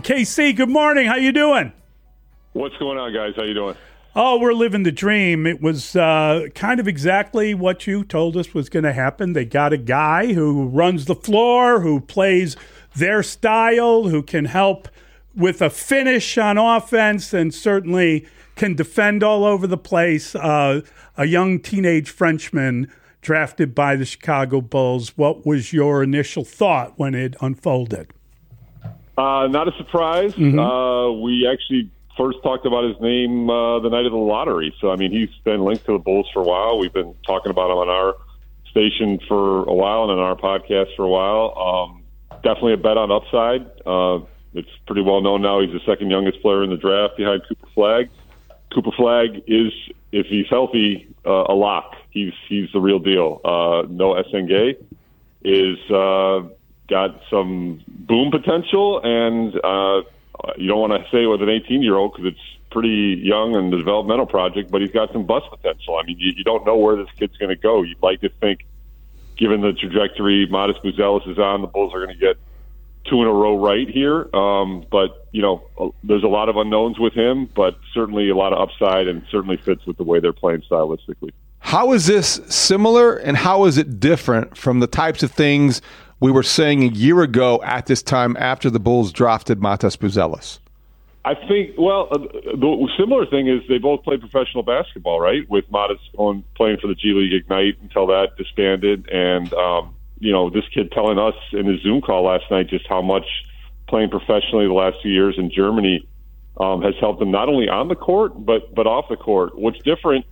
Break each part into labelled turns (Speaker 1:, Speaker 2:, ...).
Speaker 1: KC, good morning. How you doing?
Speaker 2: What's going on, guys? How you doing?
Speaker 1: Oh, we're living the dream. It was kind of exactly what you told us was going to happen. They got a guy who runs the floor, who plays their style, who can help with a finish on offense, and certainly can defend all over the place. A young teenage Frenchman drafted by the Chicago Bulls. What was your initial thought when it unfolded?
Speaker 2: Not a surprise.
Speaker 1: Mm-hmm.
Speaker 2: We actually first talked about his name the night of the lottery. So, I mean, he's been linked to the Bulls for a while. We've been talking about him on our station for a while and on our podcast for a while. Definitely a bet on upside. It's pretty well known now he's the second youngest player in the draft behind Cooper Flagg. Cooper Flagg is, if he's healthy, a lock. He's the real deal. Noah Essengay is got some boom potential, and you don't want to say with an 18-year-old because it's pretty young and the developmental project, but he's got some bust potential. I mean, you don't know where this kid's going to go. You'd like to think, given the trajectory Modest Buzelis is on, the Bulls are going to get 2 in a row right here. But, you know, there's a lot of unknowns with him, but certainly a lot of upside and certainly fits with the way they're playing stylistically.
Speaker 3: How is this similar and how is it different from the types of things we were saying a year ago at this time after the Bulls drafted Matas Buzelis?
Speaker 2: I think, well, the similar thing is they both played professional basketball, right? With Modest playing for the G League Ignite until that disbanded. And, you know, this kid telling us in his Zoom call last night just how much playing professionally the last few years in Germany has helped him not only on the court, but off the court. What's different,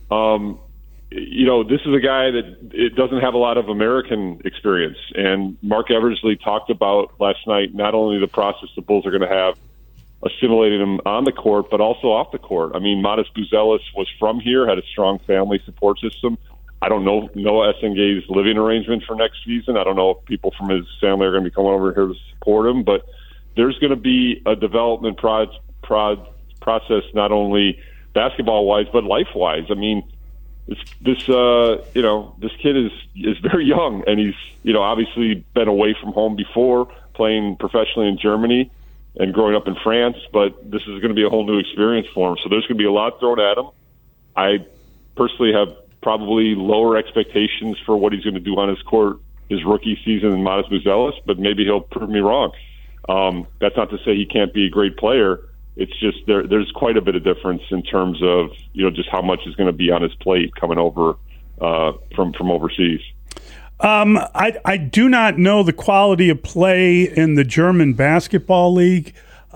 Speaker 2: you know, this is a guy that it doesn't have a lot of American experience. And Mark Eversley talked about last night not only the process the Bulls are going to have assimilating him on the court, but also off the court. I mean, Modest Buzelis was from here, had a strong family support system. I don't know Noah Essengay's living arrangement for next season. I don't know if people from his family are going to be coming over here to support him, but there's going to be a development process, not only basketball-wise, but life-wise. I mean, this kid is very young, and he's, you know, obviously been away from home before, playing professionally in Germany and growing up in France, but this is going to be a whole new experience for him. So there's going to be a lot thrown at him. I personally have probably lower expectations for what he's going to do on his court his rookie season in Modest Buzelis, but maybe he'll prove me wrong. That's not to say he can't be a great player. It's just there's quite a bit of difference in terms of, you know, just how much is going to be on his plate coming over from overseas.
Speaker 1: I do not know the quality of play in the German basketball league,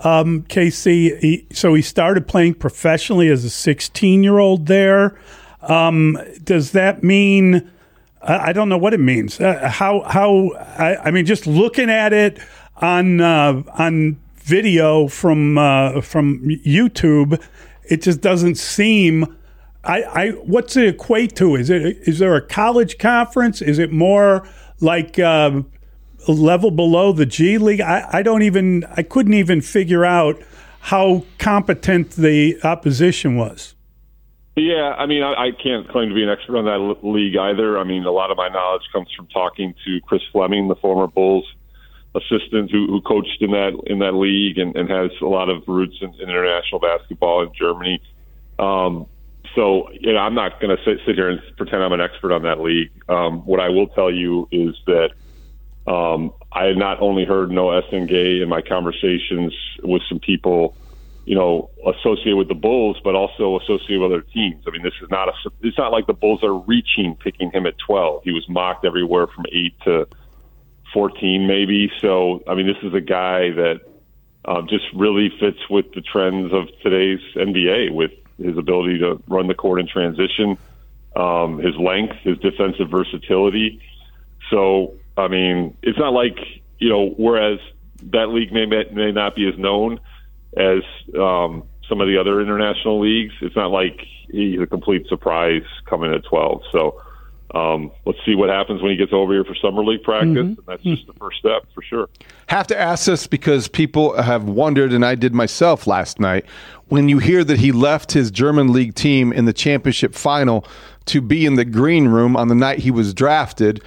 Speaker 1: KC. So he started playing professionally as a 16-year-old there. Does that mean? I don't know what it means. I mean, just looking at it on video from YouTube, it just doesn't seem. What's it equate to? Is there a college conference? Is it more like a level below the G League? I couldn't even figure out how competent the opposition was.
Speaker 2: Yeah, I mean, I can't claim to be an expert on that league either. I mean, a lot of my knowledge comes from talking to Chris Fleming, the former Bulls assistant who coached in that league and has a lot of roots in international basketball in Germany. So, you know, I'm not going to sit here and pretend I'm an expert on that league. What I will tell you is that I had not only heard Noah Essengay in my conversations with some people, you know, associated with the Bulls, but also associated with other teams. I mean, it's not like the Bulls are picking him at 12. He was mocked everywhere from 8 to 14 maybe. So, I mean, this is a guy that just really fits with the trends of today's NBA with his ability to run the court in transition, his length, his defensive versatility. So, I mean, it's not like, you know, whereas that league may not be as known as some of the other international leagues, it's not like he's a complete surprise coming at 12. So let's see what happens when he gets over here for summer league practice. And that's just the first step for sure.
Speaker 3: Have to ask this because people have wondered, and I did myself last night, when you hear that he left his German league team in the championship final to be in the green room on the night he was drafted,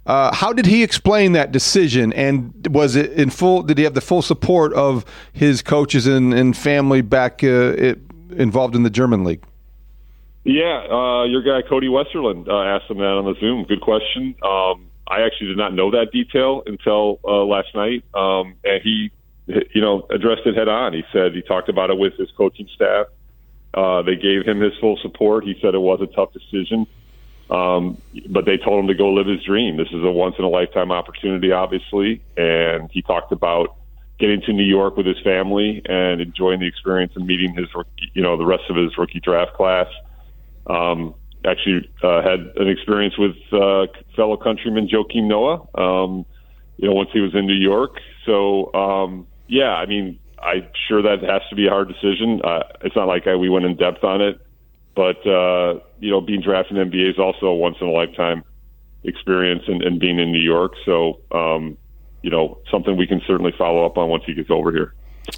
Speaker 3: How did he explain that decision, and was it in full? Did he have the full support of his coaches and family back involved in the German league?
Speaker 2: Yeah, your guy Cody Westerlund asked him that on the Zoom. Good question. I actually did not know that detail until last night, and he, addressed it head on. He said he talked about it with his coaching staff. They gave him his full support. He said it was a tough decision. But they told him to go live his dream. This is a once-in-a-lifetime opportunity, obviously, and he talked about getting to New York with his family and enjoying the experience and meeting his, the rest of his rookie draft class. Actually, had an experience with fellow countryman Joakim Noah, once he was in New York. So, I'm sure that has to be a hard decision. It's not like we went in depth on it. But, being drafted in the NBA is also a once-in-a-lifetime experience and being in New York. So, something we can certainly follow up on once he gets over here.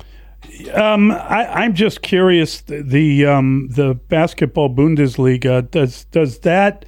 Speaker 1: I'm just curious, the basketball Bundesliga, does that,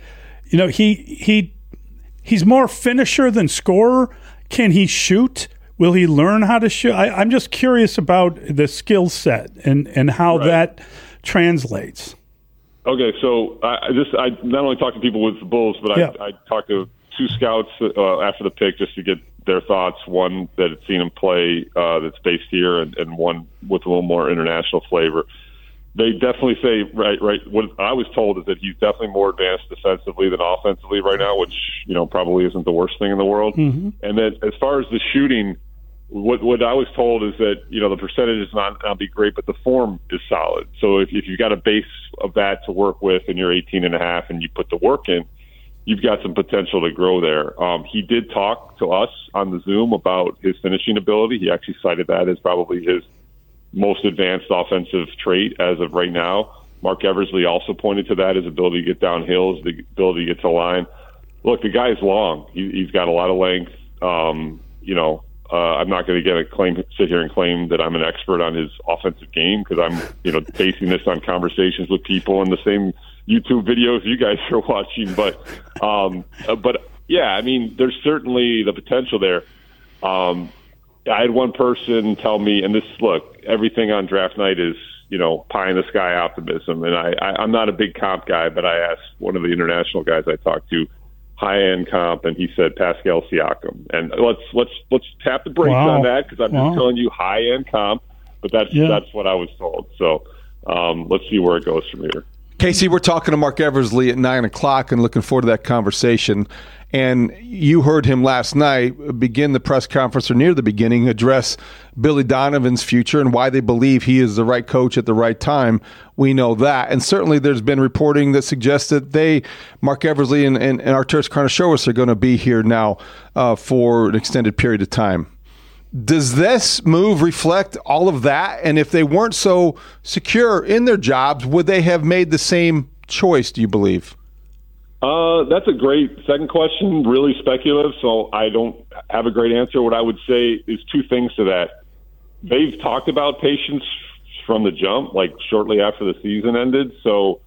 Speaker 1: he's more finisher than scorer. Can he shoot? Will he learn how to shoot? I'm just curious about the skill set and how that translates.
Speaker 2: Okay, so I not only talked to people with the Bulls, but I talked to two scouts after the pick just to get their thoughts. One that had seen him play that's based here, and one with a little more international flavor. They definitely say right. What I was told is that he's definitely more advanced defensively than offensively right now, which probably isn't the worst thing in the world. Mm-hmm. And then as far as the shooting. What I was told is that, the percentage is not be great, but the form is solid. So if you've got a base of that to work with and you're 18.5 and you put the work in, you've got some potential to grow there. He did talk to us on the Zoom about his finishing ability. He actually cited that as probably his most advanced offensive trait as of right now. Mark Eversley also pointed to that, his ability to get downhill, the ability to get to the line. Look, the guy's long. He's got a lot of length. I'm not going to sit here and claim that I'm an expert on his offensive game because I'm, basing this on conversations with people and the same YouTube videos you guys are watching. But yeah, there's certainly the potential there. I had one person tell me, and everything on draft night is, pie in the sky optimism. And I'm not a big comp guy, but I asked one of the international guys I talked to, high-end comp, and he said Pascal Siakam. And let's tap the brakes on that because I'm just telling you high-end comp, but that's what I was told. So let's see where it goes from here.
Speaker 3: Casey, we're talking to Mark Eversley at 9 o'clock and looking forward to that conversation. And you heard him last night begin the press conference, or near the beginning, address Billy Donovan's future and why they believe he is the right coach at the right time. We know that. And certainly there's been reporting that suggests that Mark Eversley and Arturas Karnisovas are going to be here now for an extended period of time. Does this move reflect all of that? And if they weren't so secure in their jobs, would they have made the same choice, do you believe?
Speaker 2: That's a great second question, really speculative, so I don't have a great answer. What I would say is two things to that. They've talked about patience from the jump, like shortly after the season ended, so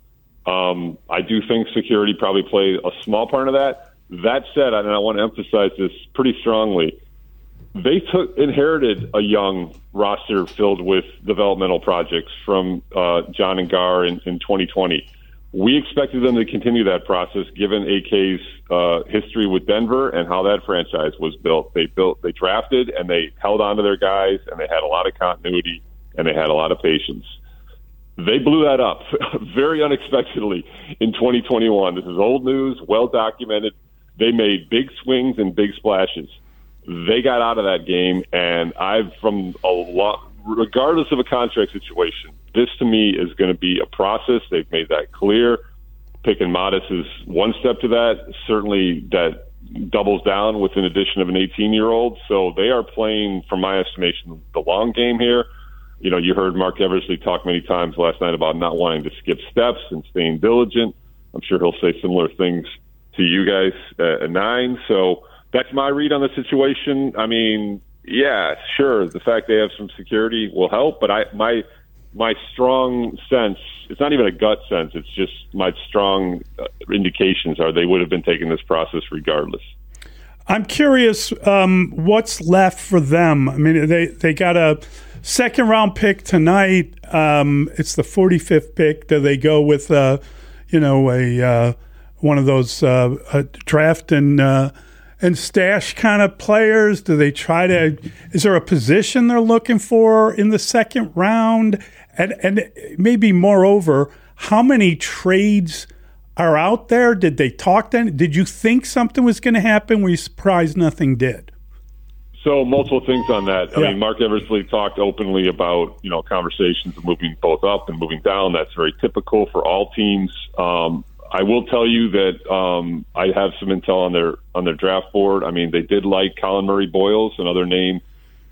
Speaker 2: I do think security probably played a small part of that. That said, and I want to emphasize this pretty strongly, they inherited a young roster filled with developmental projects from John and Gar in 2020. We expected them to continue that process given AK's history with Denver and how that franchise was built. They drafted and they held on to their guys, and they had a lot of continuity and they had a lot of patience. They blew that up very unexpectedly in 2021. This is old news, well documented. They made big swings and big splashes. They got out of that game, and regardless of a contract situation, this to me is going to be a process. They've made that clear. Picking Modest is one step to that. Certainly that doubles down with an addition of an 18-year-old. So they are playing, from my estimation, the long game here. You heard Mark Eversley talk many times last night about not wanting to skip steps and staying diligent. I'm sure he'll say similar things to you guys at 9. So that's my read on the situation. Yeah, sure, the fact they have some security will help, but my strong sense, it's not even a gut sense, it's just my strong indications are they would have been taking this process regardless.
Speaker 1: I'm curious what's left for them. I mean, they got a second-round pick tonight. It's the 45th pick. Do they go with one of those draft and stash kind of players? Do they try to? Is there a position they're looking for in the second round? And maybe moreover, how many trades are out there? Did they talk then? Did you think something was going to happen? Were you surprised nothing did?
Speaker 2: So multiple things on that. I mean, Mark Eversley talked openly about, conversations of moving both up and moving down. That's very typical for all teams. I will tell you that I have some intel on their draft board. I mean, they did like Colin Murray Boyles, another name.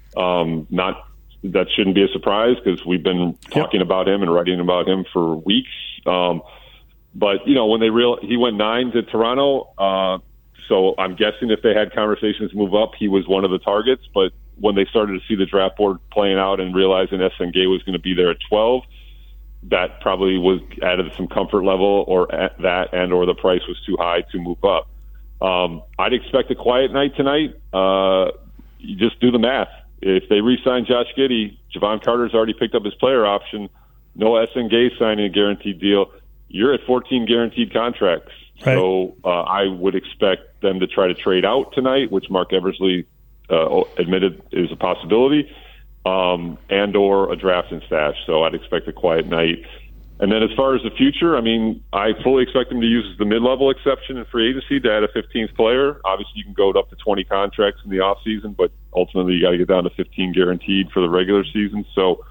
Speaker 2: That shouldn't be a surprise because we've been talking about him and writing about him for weeks. But when he went 9 to Toronto, so I'm guessing if they had conversations move up, he was one of the targets. But when they started to see the draft board playing out and realizing SNG was going to be there at 12, that probably was added some comfort level, or or the price was too high to move up. I'd expect a quiet night tonight. You just do the math. If they re-sign Josh Giddey, Javon Carter's already picked up his player option. Noah Essengay signing a guaranteed deal. You're at 14 guaranteed contracts. Right. So I would expect them to try to trade out tonight, which Mark Eversley admitted is a possibility, and or a draft and stash. So I'd expect a quiet night. And then as far as the future, I mean, I fully expect them to use the mid-level exception in free agency to add a 15th player. Obviously, you can go up to 20 contracts in the offseason, but ultimately you got to get down to 15 guaranteed for the regular season. So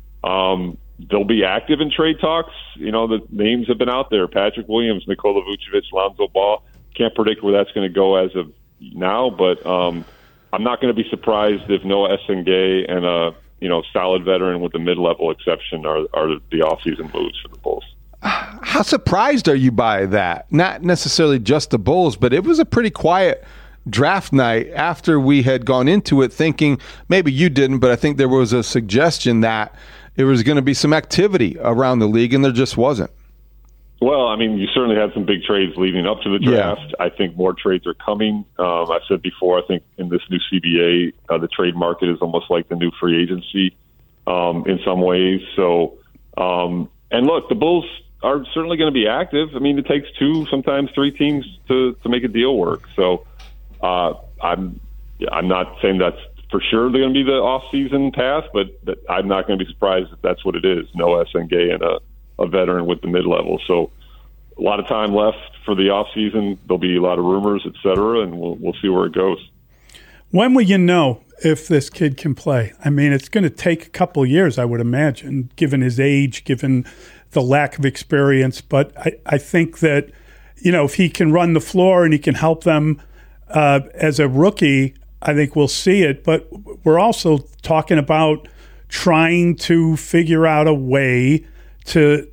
Speaker 2: they'll be active in trade talks. The names have been out there: Patrick Williams, Nikola Vucevic, Lonzo Ball. Can't predict where that's going to go as of now, but I'm not going to be surprised if Noah Essengay and a solid veteran with the mid-level exception are the off-season moves for the Bulls.
Speaker 3: How surprised are you by that? Not necessarily just the Bulls, but it was a pretty quiet draft night after we had gone into it thinking, maybe you didn't, but I think there was a suggestion that there was going to be some activity around the league, and there just wasn't.
Speaker 2: Well, I mean, you certainly had some big trades leading up to the draft. Yeah. I think more trades are coming. I said before, I think in this new CBA, the trade market is almost like the new free agency in some ways. So, and look, the Bulls are certainly going to be active. I mean, it takes 2, sometimes 3 teams to make a deal work. So I'm not saying that's for sure they're going to be the off-season path, but I'm not going to be surprised if that's what it is. Noah Essengay and a veteran with the mid-level. So a lot of time left for the off-season. There'll be a lot of rumors, et cetera, and we'll see where it goes.
Speaker 1: When will you know if this kid can play? I mean, it's going to take a couple of years, I would imagine, given his age, given the lack of experience. But I think that, if he can run the floor and he can help them as a rookie, I think we'll see it. But we're also talking about trying to figure out a way to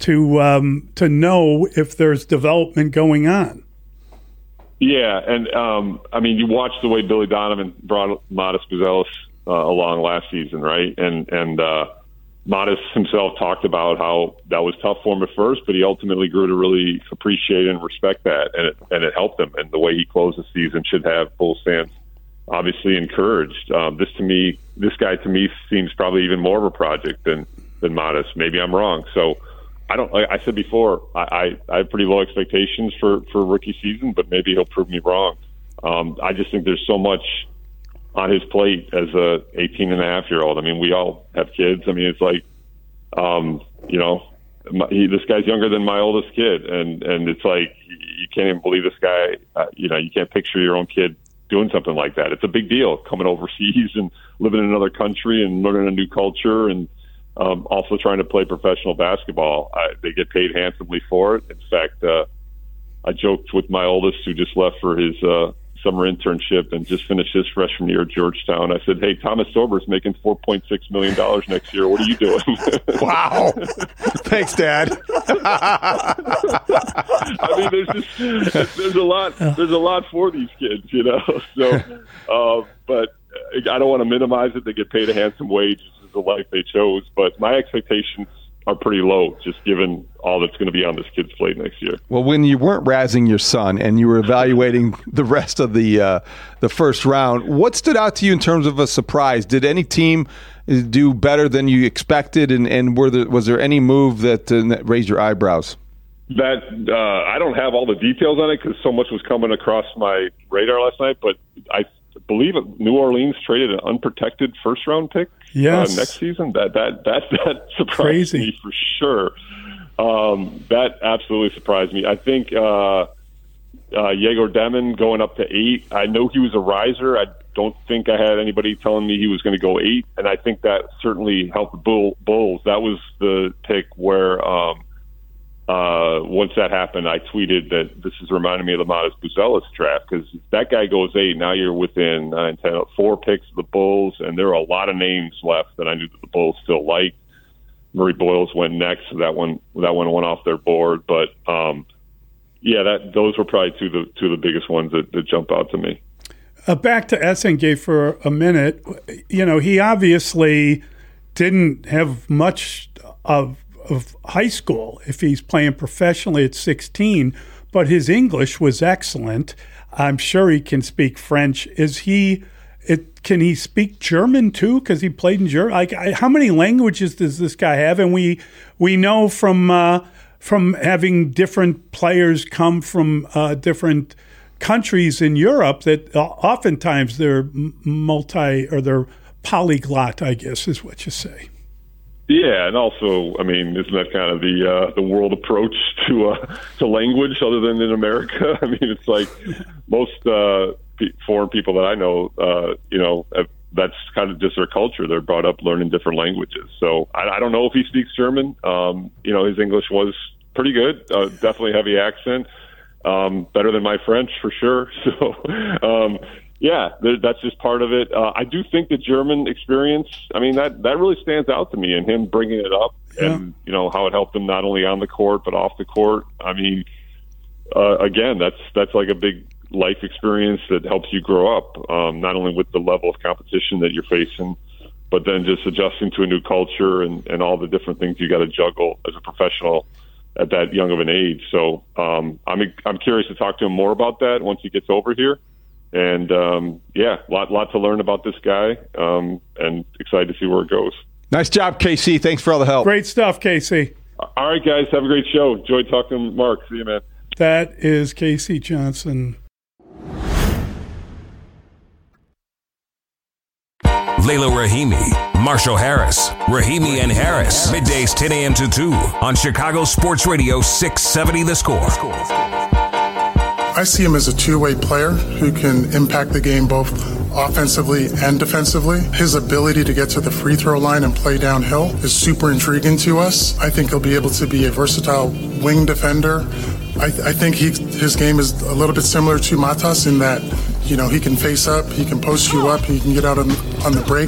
Speaker 1: know if there's development going on.
Speaker 2: Yeah, and I mean, you watched the way Billy Donovan brought Modest Buzelis along last season, right? And Modest himself talked about how that was tough for him at first, but he ultimately grew to really appreciate and respect that, and it helped him. And the way he closed the season should have Bulls fans obviously encouraged. This guy to me seems probably even more of a project than Modest. Maybe I'm wrong. So I said before, I have pretty low expectations for rookie season, but maybe he'll prove me wrong. I just think there's so much on his plate as a 18-and-a-half-year-old. I mean, we all have kids. I mean, it's like, this guy's younger than my oldest kid, and it's like you can't even believe this guy. You can't picture your own kid doing something like that. It's a big deal, coming overseas and living in another country and learning a new culture, and also trying to play professional basketball. They get paid handsomely for it. In fact, I joked with my oldest, who just left for his summer internship and just finished his freshman year at Georgetown. I said, "Hey, Thomas Sober's making $4.6 million next year. What are you doing?"
Speaker 3: Wow. Thanks, Dad.
Speaker 2: I mean, there's a lot for these kids, So, but I don't want to minimize it. They get paid a handsome wage. This is the life they chose. But my expectations are pretty low, just given all that's going to be on this kid's plate next year.
Speaker 3: Well, when you weren't razzing your son and you were evaluating the rest of the first round, what stood out to you in terms of a surprise? Did any team do better than you expected, and was there any move that raised your eyebrows?
Speaker 2: That I don't have all the details on it because so much was coming across my radar last night, but I believe New Orleans traded an unprotected first-round pick next season. That surprised me for sure. That absolutely surprised me. I think Yegor Demon going up to 8. I know he was a riser. I don't think I had anybody telling me he was going to go 8, and I think that certainly helped the Bulls. That was the pick where once that happened, I tweeted that this is reminding me of the Matas Buzelis draft, because if that guy goes 8, now you're within 9, 10, 4 picks of the Bulls, and there are a lot of names left that I knew that the Bulls still liked. Murray Boyles went next, so that one went off their board. But those were probably two of the biggest ones that jump out to me.
Speaker 1: Back to Essengay for a minute. He obviously didn't have much of high school if he's playing professionally at 16, but his English was excellent. I'm sure he can speak French. Can he speak German too? Because he played in German. How many languages does this guy have? And we know from having different players come from different countries in Europe that oftentimes they're they're polyglot, I guess is what you say.
Speaker 2: Yeah, and also, I mean, isn't that kind of the world approach to language, other than in America? I mean, it's like most foreign people that I know, that's kind of just their culture. They're brought up learning different languages. So I don't know if he speaks German. His English was pretty good, definitely heavy accent, better than my French for sure. So. That's just part of it. I do think the German experience, I mean, that really stands out to me, and him bringing it up and, how it helped him not only on the court but off the court. I mean, again, that's like a big life experience that helps you grow up, not only with the level of competition that you're facing, but then just adjusting to a new culture and all the different things you got to juggle as a professional at that young of an age. So I'm curious to talk to him more about that once he gets over here. And, lot to learn about this guy, and excited to see where it goes.
Speaker 3: Nice job, KC. Thanks for all the help.
Speaker 1: Great stuff, KC.
Speaker 2: All right, guys. Have a great show. Enjoyed talking to Mark. See you, man.
Speaker 1: That is KC Johnson.
Speaker 4: Layla Rahimi, Marshall Harris, Rahimi and Harris. Middays 10 a.m. to 2 on Chicago Sports Radio 670 The Score.
Speaker 5: I see him as a two-way player who can impact the game both offensively and defensively. His ability to get to the free throw line and play downhill is super intriguing to us. I think he'll be able to be a versatile wing defender. I think his game is a little bit similar to Matas in that, he can face up, he can post you up, he can get out on the break.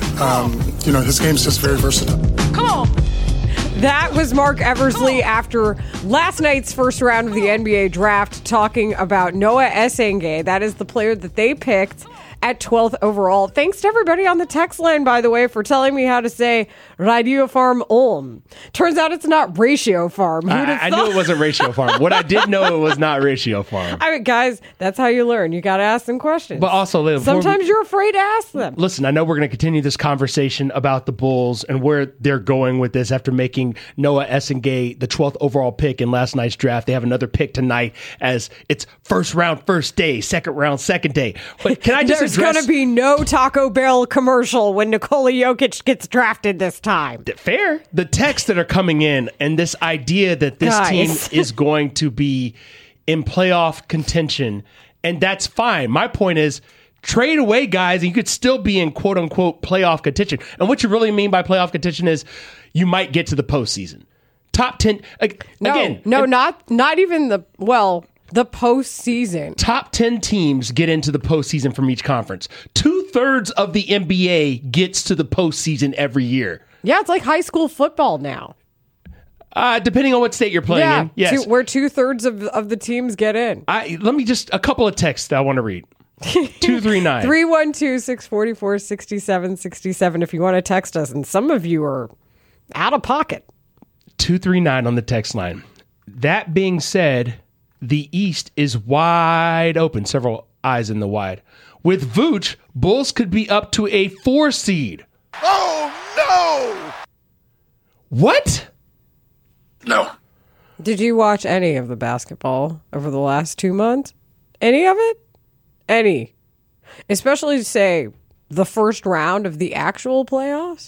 Speaker 5: His game's just very versatile.
Speaker 6: Come on. That was Mark Eversley after last night's first round of the NBA draft, talking about Noah Essengay. That is the player that they picked at 12th overall. Thanks to everybody on the text line, by the way, for telling me how to say Radio Farm Ulm. Turns out it's not Ratio Farm.
Speaker 7: I knew it wasn't Ratio Farm. What I did know, it was not Ratio Farm.
Speaker 6: I mean, guys, that's how you learn. You got to ask them questions.
Speaker 7: But also,
Speaker 6: sometimes you're afraid to ask them.
Speaker 7: Listen, I know we're going to continue this conversation about the Bulls and where they're going with this after making Noah Essengay the 12th overall pick in last night's draft. They have another pick tonight as it's first round, first day, second round, second day. But can I just
Speaker 6: There's going to be no Taco Bell commercial when Nikola Jokic gets drafted this time.
Speaker 7: Fair. The texts that are coming in and this idea that this team is going to be in playoff contention, and that's fine. My point is, trade away guys and you could still be in quote unquote playoff contention. And what you really mean by playoff contention is you might get to the postseason. Top 10
Speaker 6: not even the postseason.
Speaker 7: Top 10 teams get into the postseason from each conference. 2/3 of the NBA gets to the postseason every year.
Speaker 6: Yeah, it's like high school football now.
Speaker 7: Depending on what state you're playing in. Yes.
Speaker 6: Where 2/3 of the teams get in.
Speaker 7: Let me just, a couple of texts that I want to read. 239.
Speaker 6: 312-644-6767 if you want to text us. And some of you are out of pocket.
Speaker 7: 239 on the text line. That being said, the East is wide open. Several eyes in the wide. With Vooch, Bulls could be up to a 4 seed.
Speaker 8: Oh, no!
Speaker 7: What?
Speaker 8: No.
Speaker 6: Did you watch any of the basketball over the last 2 months? Any of it? Any. Especially, say, the first round of the actual playoffs?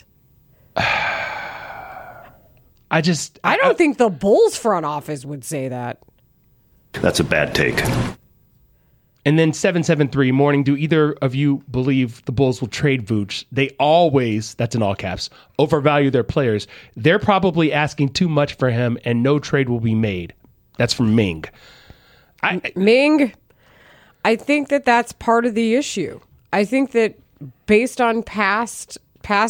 Speaker 6: I don't think the Bulls front office would say that.
Speaker 9: That's a bad take.
Speaker 7: And then 773, morning, do either of you believe the Bulls will trade Vooch? They always, that's in all caps, overvalue their players. They're probably asking too much for him and no trade will be made. That's from Ming.
Speaker 6: Ming, I think that that's part of the issue. I think that based on past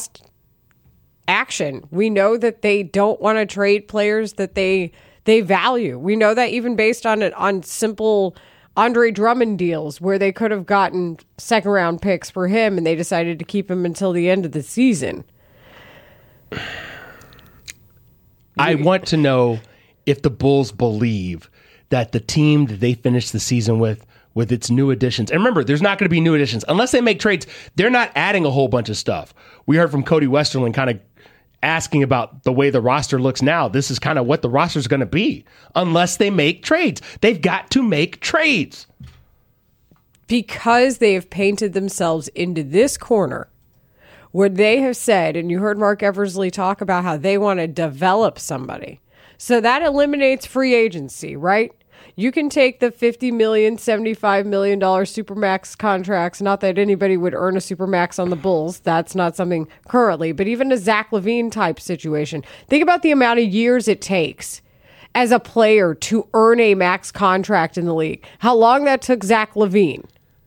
Speaker 6: action, we know that they don't want to trade players that they value. We know that even based on simple Andre Drummond deals where they could have gotten second round picks for him and they decided to keep him until the end of the season.
Speaker 7: I want to know if the Bulls believe that the team that they finished the season with its new additions, and remember, there's not going to be new additions unless they make trades. They're not adding a whole bunch of stuff. We heard from Cody Westerlund kind of asking about the way the roster looks now. This is kind of what the roster is going to be unless they make trades. They've got to make trades.
Speaker 6: Because they have painted themselves into this corner where they have said, and you heard Mark Eversley talk about how they want to develop somebody. So that eliminates free agency, right? You can take the $50 million, $75 million Supermax contracts. Not that anybody would earn a Supermax on the Bulls. That's not something currently. But even a Zach LaVine type situation. Think about the amount of years it takes as a player to earn a max contract in the league. How long that took Zach LaVine.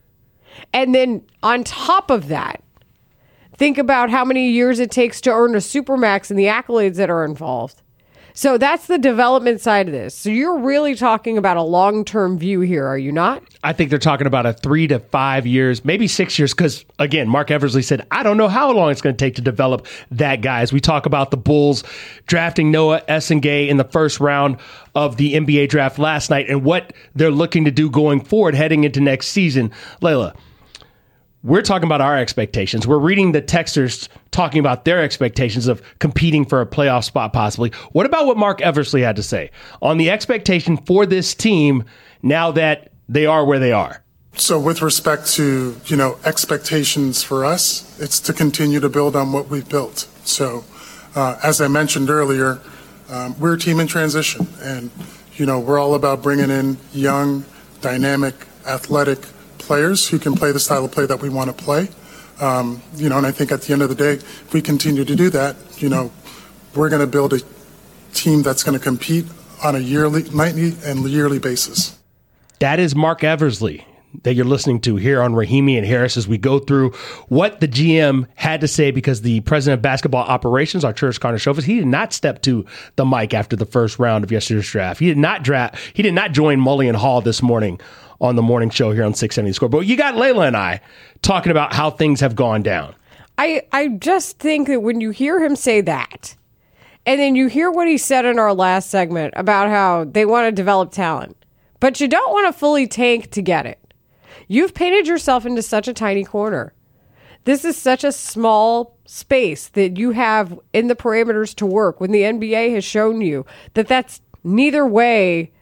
Speaker 6: And then on top of that, think about how many years it takes to earn a Supermax and the accolades that are involved. So that's the development side of this. So you're really talking about a long-term view here, are you not?
Speaker 7: I think they're talking about a 3 to 5 years, maybe 6 years, because, again, Mark Eversley said, I don't know how long it's going to take to develop that guy. As we talk about the Bulls drafting Noah Essengay in the first round of the NBA draft last night and what they're looking to do going forward heading into next season. Layla, we're talking about our expectations. We're reading the texters talking about their expectations of competing for a playoff spot possibly. What about what Mark Eversley had to say on the expectation for this team now that they are where they are?
Speaker 5: So with respect to, expectations for us, it's to continue to build on what we've built. So as I mentioned earlier, we're a team in transition. And, we're all about bringing in young, dynamic, athletic players who can play the style of play that we want to play. And I think at the end of the day, if we continue to do that, we're going to build a team that's going to compete on a nightly and yearly basis. That
Speaker 7: is Mark Eversley that you're listening to here on Rahimi and Harris as we go through what the GM had to say, because the president of basketball operations, Arturas Karnisovas, he did not step to the mic after the first round of yesterday's draft. He did not join Mully and Hall this morning on the morning show here on 670 Score. But you got Layla and I talking about how things have gone down.
Speaker 6: I just think that when you hear him say that, and then you hear what he said in our last segment about how they want to develop talent, but you don't want to fully tank to get it. You've painted yourself into such a tiny corner. This is such a small space that you have in the parameters to work when the NBA has shown you that that's neither way.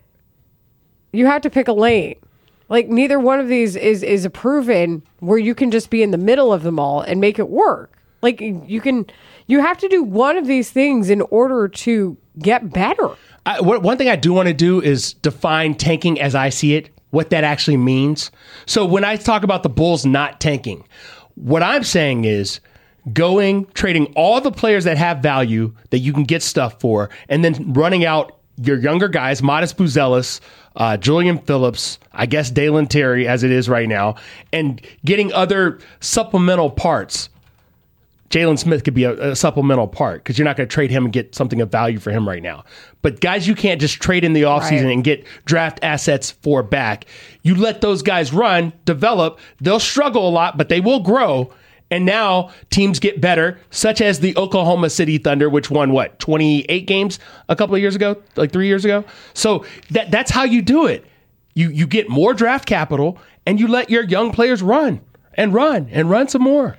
Speaker 6: You have to pick a lane. Like, neither one of these is a proven where you can just be in the middle of them all and make it work. Like, you have to do one of these things in order to get better.
Speaker 7: One thing I do want to do is define tanking as I see it, what that actually means. So when I talk about the Bulls not tanking, what I'm saying is trading all the players that have value that you can get stuff for, and then running out your younger guys, Modest Buzelis, Julian Phillips, I guess Dalen Terry as it is right now, and getting other supplemental parts. Jalen Smith could be a supplemental part because you're not going to trade him and get something of value for him right now. But guys you can't just trade in the offseason and get draft assets for back. You let those guys run, develop. They'll struggle a lot, but they will grow. And now teams get better, such as the Oklahoma City Thunder, which won, 28 games a couple of years ago, like 3 years ago? So that's how you do it. You get more draft capital, and you let your young players run some more.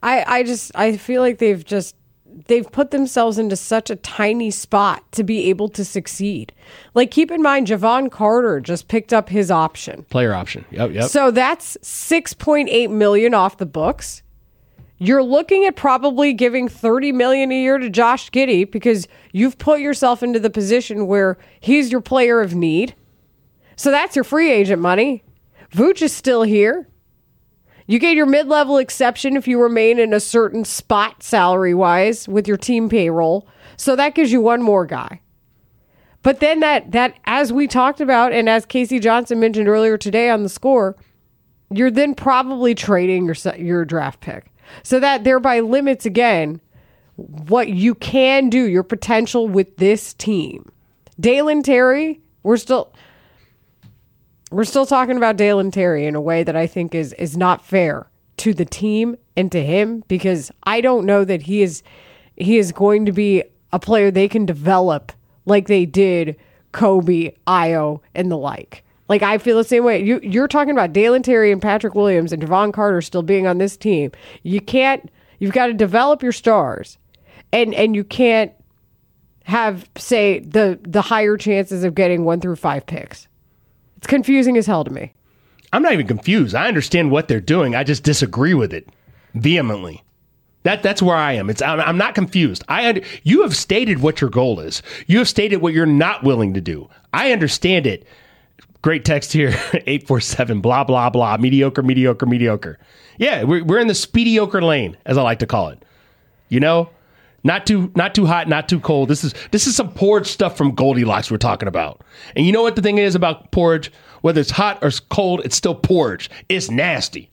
Speaker 6: I feel like they've put themselves into such a tiny spot to be able to succeed. Like, keep in mind, Javon Carter just picked up his option.
Speaker 7: Player option. Yep.
Speaker 6: So that's $6.8 million off the books. You're looking at probably giving $30 million a year to Josh Giddey because you've put yourself into the position where he's your player of need. So that's your free agent money. Vooch is still here. You get your mid-level exception if you remain in a certain spot salary-wise with your team payroll. So that gives you one more guy. But then that as we talked about, and as Casey Johnson mentioned earlier today on The Score, you're then probably trading your draft pick. So that thereby limits, again, what you can do, your potential with this team. Dalen Terry, we're still talking about Dalen Terry in a way that I think is not fair to the team and to him, because I don't know that he is going to be a player they can develop like they did Kobe, Ayo, and the like. Like, I feel the same way. You're talking about Dalen Terry and Patrick Williams and Javon Carter still being on this team. You've got to develop your stars, and you can't have, say, the higher chances of getting 1 through 5 picks. It's confusing as hell to me.
Speaker 7: I'm not even confused. I understand what they're doing. I just disagree with it vehemently. That's where I am. I'm not confused. You have stated what your goal is. You have stated what you're not willing to do. I understand it. Great text here, 847, blah, blah, blah, mediocre. Yeah, we're in the speediocre lane, as I like to call it. You know, not too hot, not too cold. This is some porridge stuff from Goldilocks we're talking about. And you know what the thing is about porridge? Whether it's hot or cold, it's still porridge. It's nasty.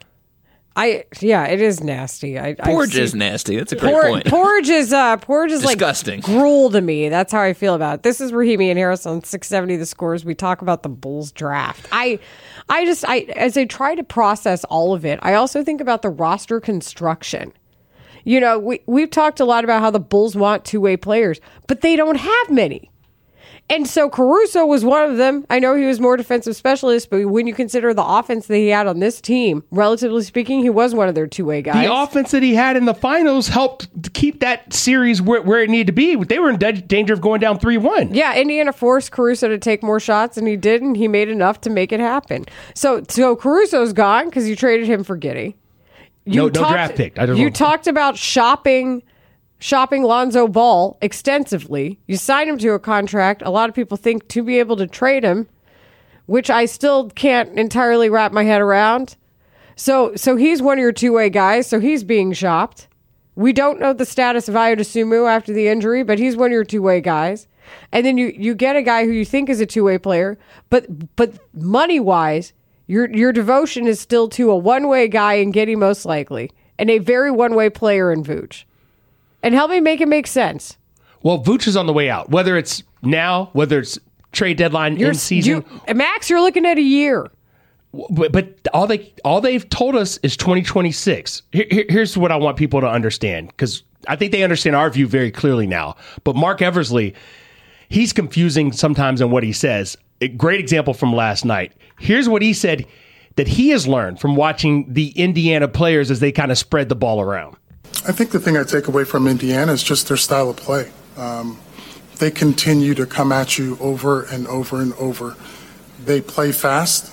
Speaker 6: It is nasty.
Speaker 10: Porridge is nasty. That's a great point.
Speaker 6: Porridge is
Speaker 10: disgusting.
Speaker 6: Like gruel to me. That's how I feel about it. This is Rahimi and Harris on 670 The Scores. We talk about the Bulls draft. As I try to process all of it, I also think about the roster construction. You know, we've talked a lot about how the Bulls want two-way players, but they don't have many. And so Caruso was one of them. I know he was more defensive specialist, but when you consider the offense that he had on this team, relatively speaking, he was one of their two-way guys.
Speaker 7: The offense that he had in the finals helped keep that series where it needed to be. They were in danger of going down 3-1.
Speaker 6: Yeah, Indiana forced Caruso to take more shots, and he did, and he made enough to make it happen. So Caruso's gone because you traded him for Giddey.
Speaker 7: No draft pick.
Speaker 6: You talked about shopping Lonzo Ball extensively. You signed him to a contract. A lot of people think to be able to trade him, which I still can't entirely wrap my head around. So he's one of your two-way guys, so he's being shopped. We don't know the status of Ayo Dosunmu after the injury, but he's one of your two-way guys. And then you get a guy who you think is a two-way player, but money-wise, your devotion is still to a one-way guy in Giddey most likely, and a very one-way player in Vooch. And help me make it make sense.
Speaker 7: Well, Vooch is on the way out. Whether it's now, whether it's trade deadline in season.
Speaker 6: Max, you're looking at a year.
Speaker 7: But all they've told us is 2026. Here's what I want people to understand, because I think they understand our view very clearly now. But Mark Eversley, he's confusing sometimes in what he says. A great example from last night. Here's what he said that he has learned from watching the Indiana players as they kind of spread the ball around.
Speaker 5: I think the thing I take away from Indiana is just their style of play. They continue to come at you over and over and over. They play fast,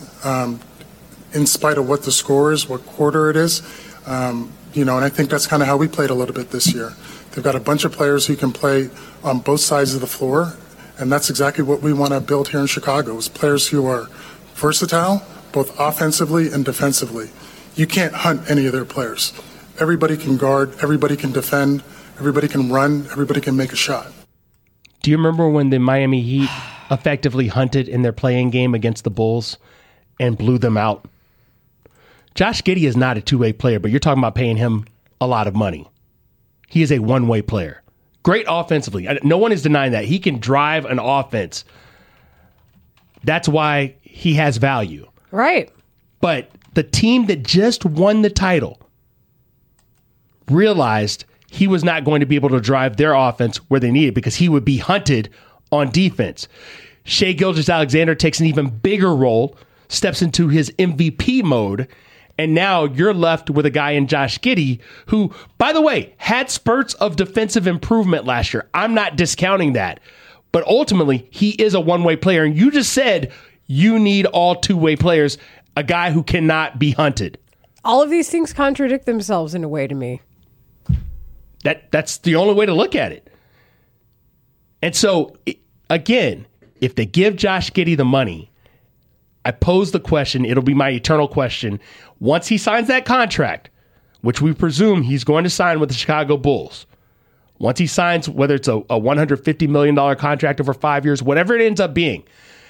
Speaker 5: in spite of what the score is, what quarter it is. And I think that's kind of how we played a little bit this year. They've got a bunch of players who can play on both sides of the floor, and that's exactly what we want to build here in Chicago, is players who are versatile, both offensively and defensively. You can't hunt any of their players. Everybody can guard, everybody can defend, everybody can run, everybody can make a shot.
Speaker 7: Do you remember when the Miami Heat effectively hunted in their playing game against the Bulls and blew them out? Josh Giddey is not a two-way player, but you're talking about paying him a lot of money. He is a one-way player. Great offensively. No one is denying that. He can drive an offense. That's why he has value.
Speaker 6: Right.
Speaker 7: But the team that just won the title realized he was not going to be able to drive their offense where they needed because he would be hunted on defense. Shai Gilgeous-Alexander takes an even bigger role, steps into his MVP mode, and now you're left with a guy in Josh Giddey who, by the way, had spurts of defensive improvement last year. I'm not discounting that. But ultimately, he is a one-way player. And you just said you need all two-way players, a guy who cannot be hunted.
Speaker 6: All of these things contradict themselves in a way to me.
Speaker 7: That's the only way to look at it. And so, again, if they give Josh Giddey the money, I pose the question, it'll be my eternal question. Once he signs that contract, which we presume he's going to sign with the Chicago Bulls, once he signs, whether it's a $150 million contract over 5 years, whatever it ends up being,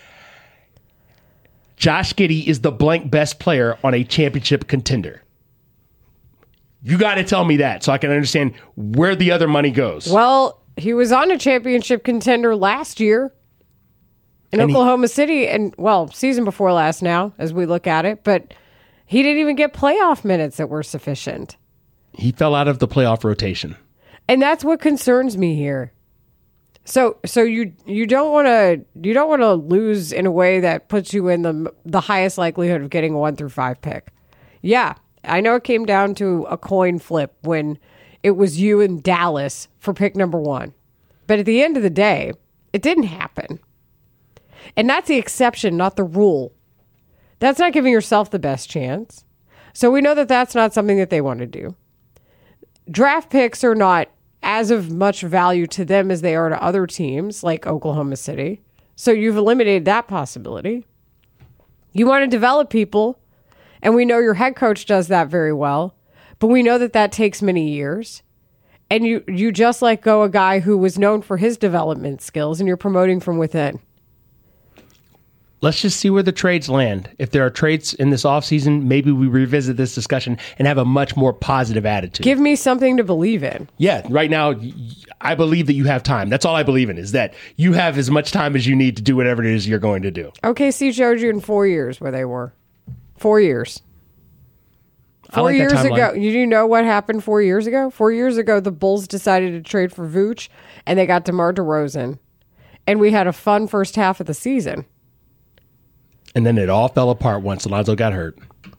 Speaker 7: Josh Giddey is the blank best player on a championship contender. You got to tell me that so I can understand where the other money goes.
Speaker 6: Well, he was on a championship contender last year in Oklahoma City, and, well, season before last now, as we look at it, but he didn't even get playoff minutes that were sufficient.
Speaker 7: He fell out of the playoff rotation.
Speaker 6: And that's what concerns me here. So you don't want to lose in a way that puts you in the highest likelihood of getting a 1 through 5 pick. Yeah, I know it came down to a coin flip when it was you and Dallas for pick number 1. But at the end of the day, it didn't happen. And that's the exception, not the rule. That's not giving yourself the best chance. So we know that that's not something that they want to do. Draft picks are not as of much value to them as they are to other teams like Oklahoma City. So you've eliminated that possibility. You want to develop people, and we know your head coach does that very well, but we know that takes many years. And you just let go a guy who was known for his development skills, and you're promoting from within.
Speaker 7: Let's just see where the trades land. If there are trades in this offseason, maybe we revisit this discussion and have a much more positive attitude.
Speaker 6: Give me something to believe in.
Speaker 7: Yeah, right now, I believe that you have time. That's all I believe in, is that you have as much time as you need to do whatever it is you're going to do.
Speaker 6: OKC showed you in 4 years where they were. 4 years. 4 years ago, you know what happened 4 years ago? 4 years ago, the Bulls decided to trade for Vooch, and they got DeMar DeRozan. And we had a fun first half of the season.
Speaker 7: And then it all fell apart once Alonzo got hurt.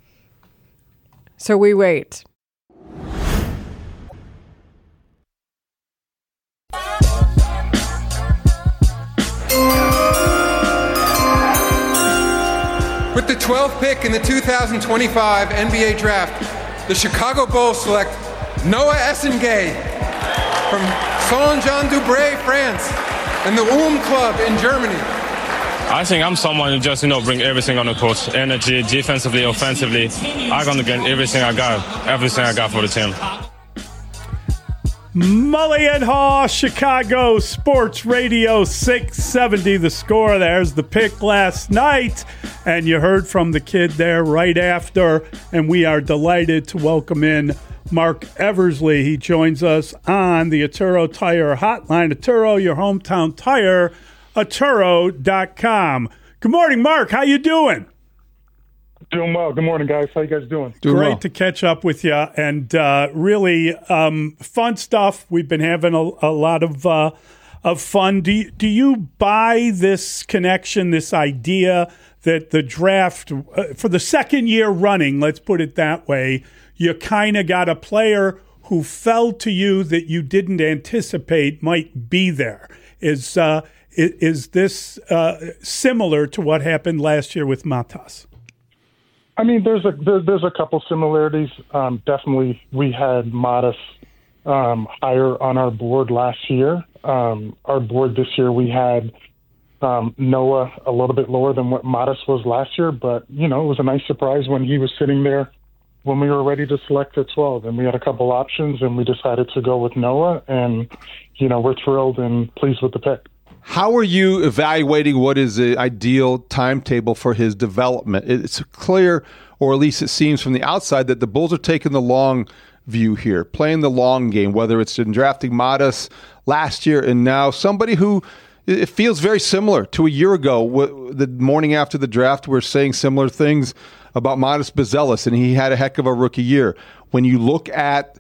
Speaker 6: So we wait.
Speaker 11: With the 12th pick in the 2025 NBA Draft, the Chicago Bulls select Noah Essengay from Saint-Jean-du-Bray, France, and the Ulm Club in Germany.
Speaker 12: I think I'm someone who just, bring everything on the court. Energy, defensively, offensively. I'm going to get everything I got for the team.
Speaker 1: Mully and Haw, Chicago Sports Radio 670. The Score. There's the pick last night. And you heard from the kid there right after. And we are delighted to welcome in Mark Eversley. He joins us on the Atturo Tire Hotline. Atturo, your hometown tire. Atturo.com. Good morning, Mark. How you doing?
Speaker 13: Doing well. Good morning, guys. How you guys doing?
Speaker 1: Great to catch up with you, and really fun stuff. We've been having a lot of fun. Do you buy this connection, this idea that the draft, for the second year running, let's put it that way, you kind of got a player who fell to you that you didn't anticipate might be there? Is this similar to what happened last year with Matas?
Speaker 13: I mean, there's a couple similarities. Definitely, we had Matas higher on our board last year. Our board this year, we had Noah a little bit lower than what Matas was last year, but it was a nice surprise when he was sitting there when we were ready to select at 12, and we had a couple options, and we decided to go with Noah, and we're thrilled and pleased with the pick.
Speaker 3: How are you evaluating what is the ideal timetable for his development? It's clear, or at least it seems from the outside, that the Bulls are taking the long view here, playing the long game, whether it's in drafting Matas last year and now somebody who it feels very similar to a year ago. The morning after the draft, we're saying similar things about Matas Buzelis, and he had a heck of a rookie year. When you look at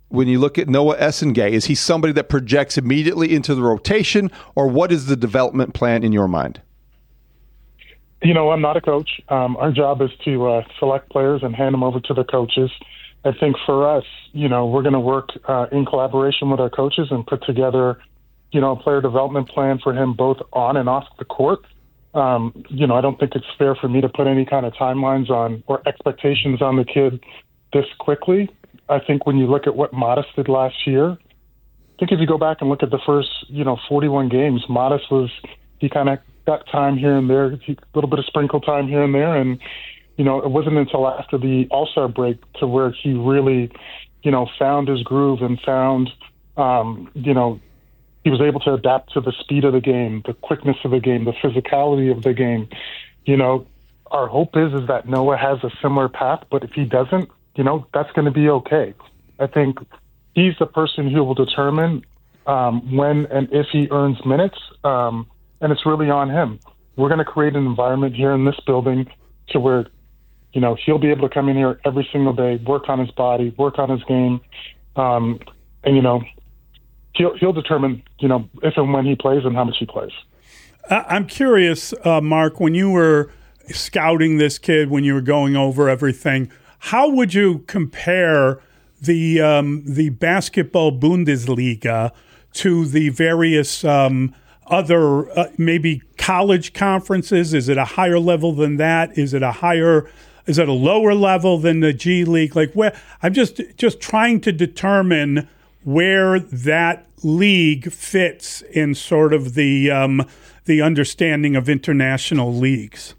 Speaker 3: when you look at Noah Essengay? Is he somebody that projects immediately into the rotation, or what is the development plan in your mind?
Speaker 13: I'm not a coach. Our job is to select players and hand them over to the coaches. I think for us, we're going to work in collaboration with our coaches and put together, a player development plan for him both on and off the court. I don't think it's fair for me to put any kind of timelines on or expectations on the kid this quickly. I think when you look at what Modest did last year, I think if you go back and look at the first, 41 games, Modest he kind of got time here and there, a little bit of sprinkle time here and there. And, it wasn't until after the All-Star break to where he really, found his groove and found, he was able to adapt to the speed of the game, the quickness of the game, the physicality of the game. Our hope is that Noah has a similar path, but if he doesn't, that's going to be okay. I think he's the person who will determine when and if he earns minutes, and it's really on him. We're going to create an environment here in this building to where, he'll be able to come in here every single day, work on his body, work on his game, and, he'll determine, if and when he plays and how much he plays.
Speaker 1: I'm curious, Mark, when you were scouting this kid, when you were going over everything, how would you compare the basketball Bundesliga to the various other maybe college conferences? Is it a higher level than that? Is it a lower level than the G League? Like, where I'm just trying to determine where that league fits in sort of the understanding of international leagues.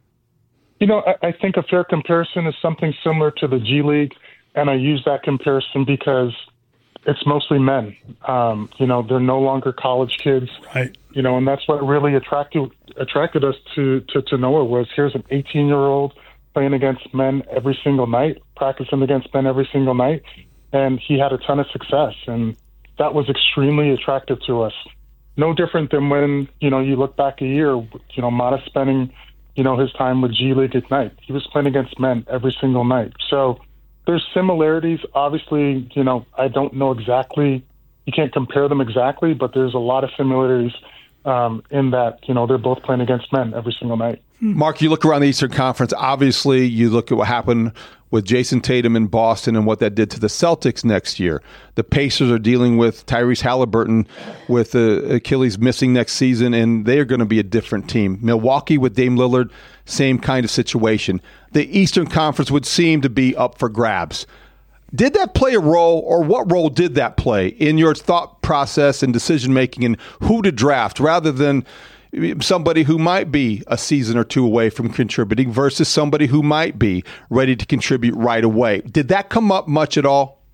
Speaker 13: I think a fair comparison is something similar to the G League, and I use that comparison because it's mostly men. They're no longer college kids,
Speaker 1: right?
Speaker 13: And that's what really attracted us to Noah was here's an 18-year-old playing against men every single night, practicing against men every single night, and he had a ton of success, and that was extremely attractive to us. No different than when you look back a year, Modest spending his time with G League Ignite. He was playing against men every single night. So there's similarities. Obviously, I don't know exactly. You can't compare them exactly, but there's a lot of similarities in that, they're both playing against men every single night.
Speaker 3: Mark, you look around the Eastern Conference. Obviously, you look at what happened with Jason Tatum in Boston and what that did to the Celtics next year. The Pacers are dealing with Tyrese Halliburton with Achilles missing next season, and they are going to be a different team. Milwaukee with Dame Lillard, same kind of situation. The Eastern Conference would seem to be up for grabs. Did that play a role, or what role did that play in your thought process and decision-making and who to draft rather than somebody who might be a season or two away from contributing versus somebody who might be ready to contribute right away? Did that come up much at all?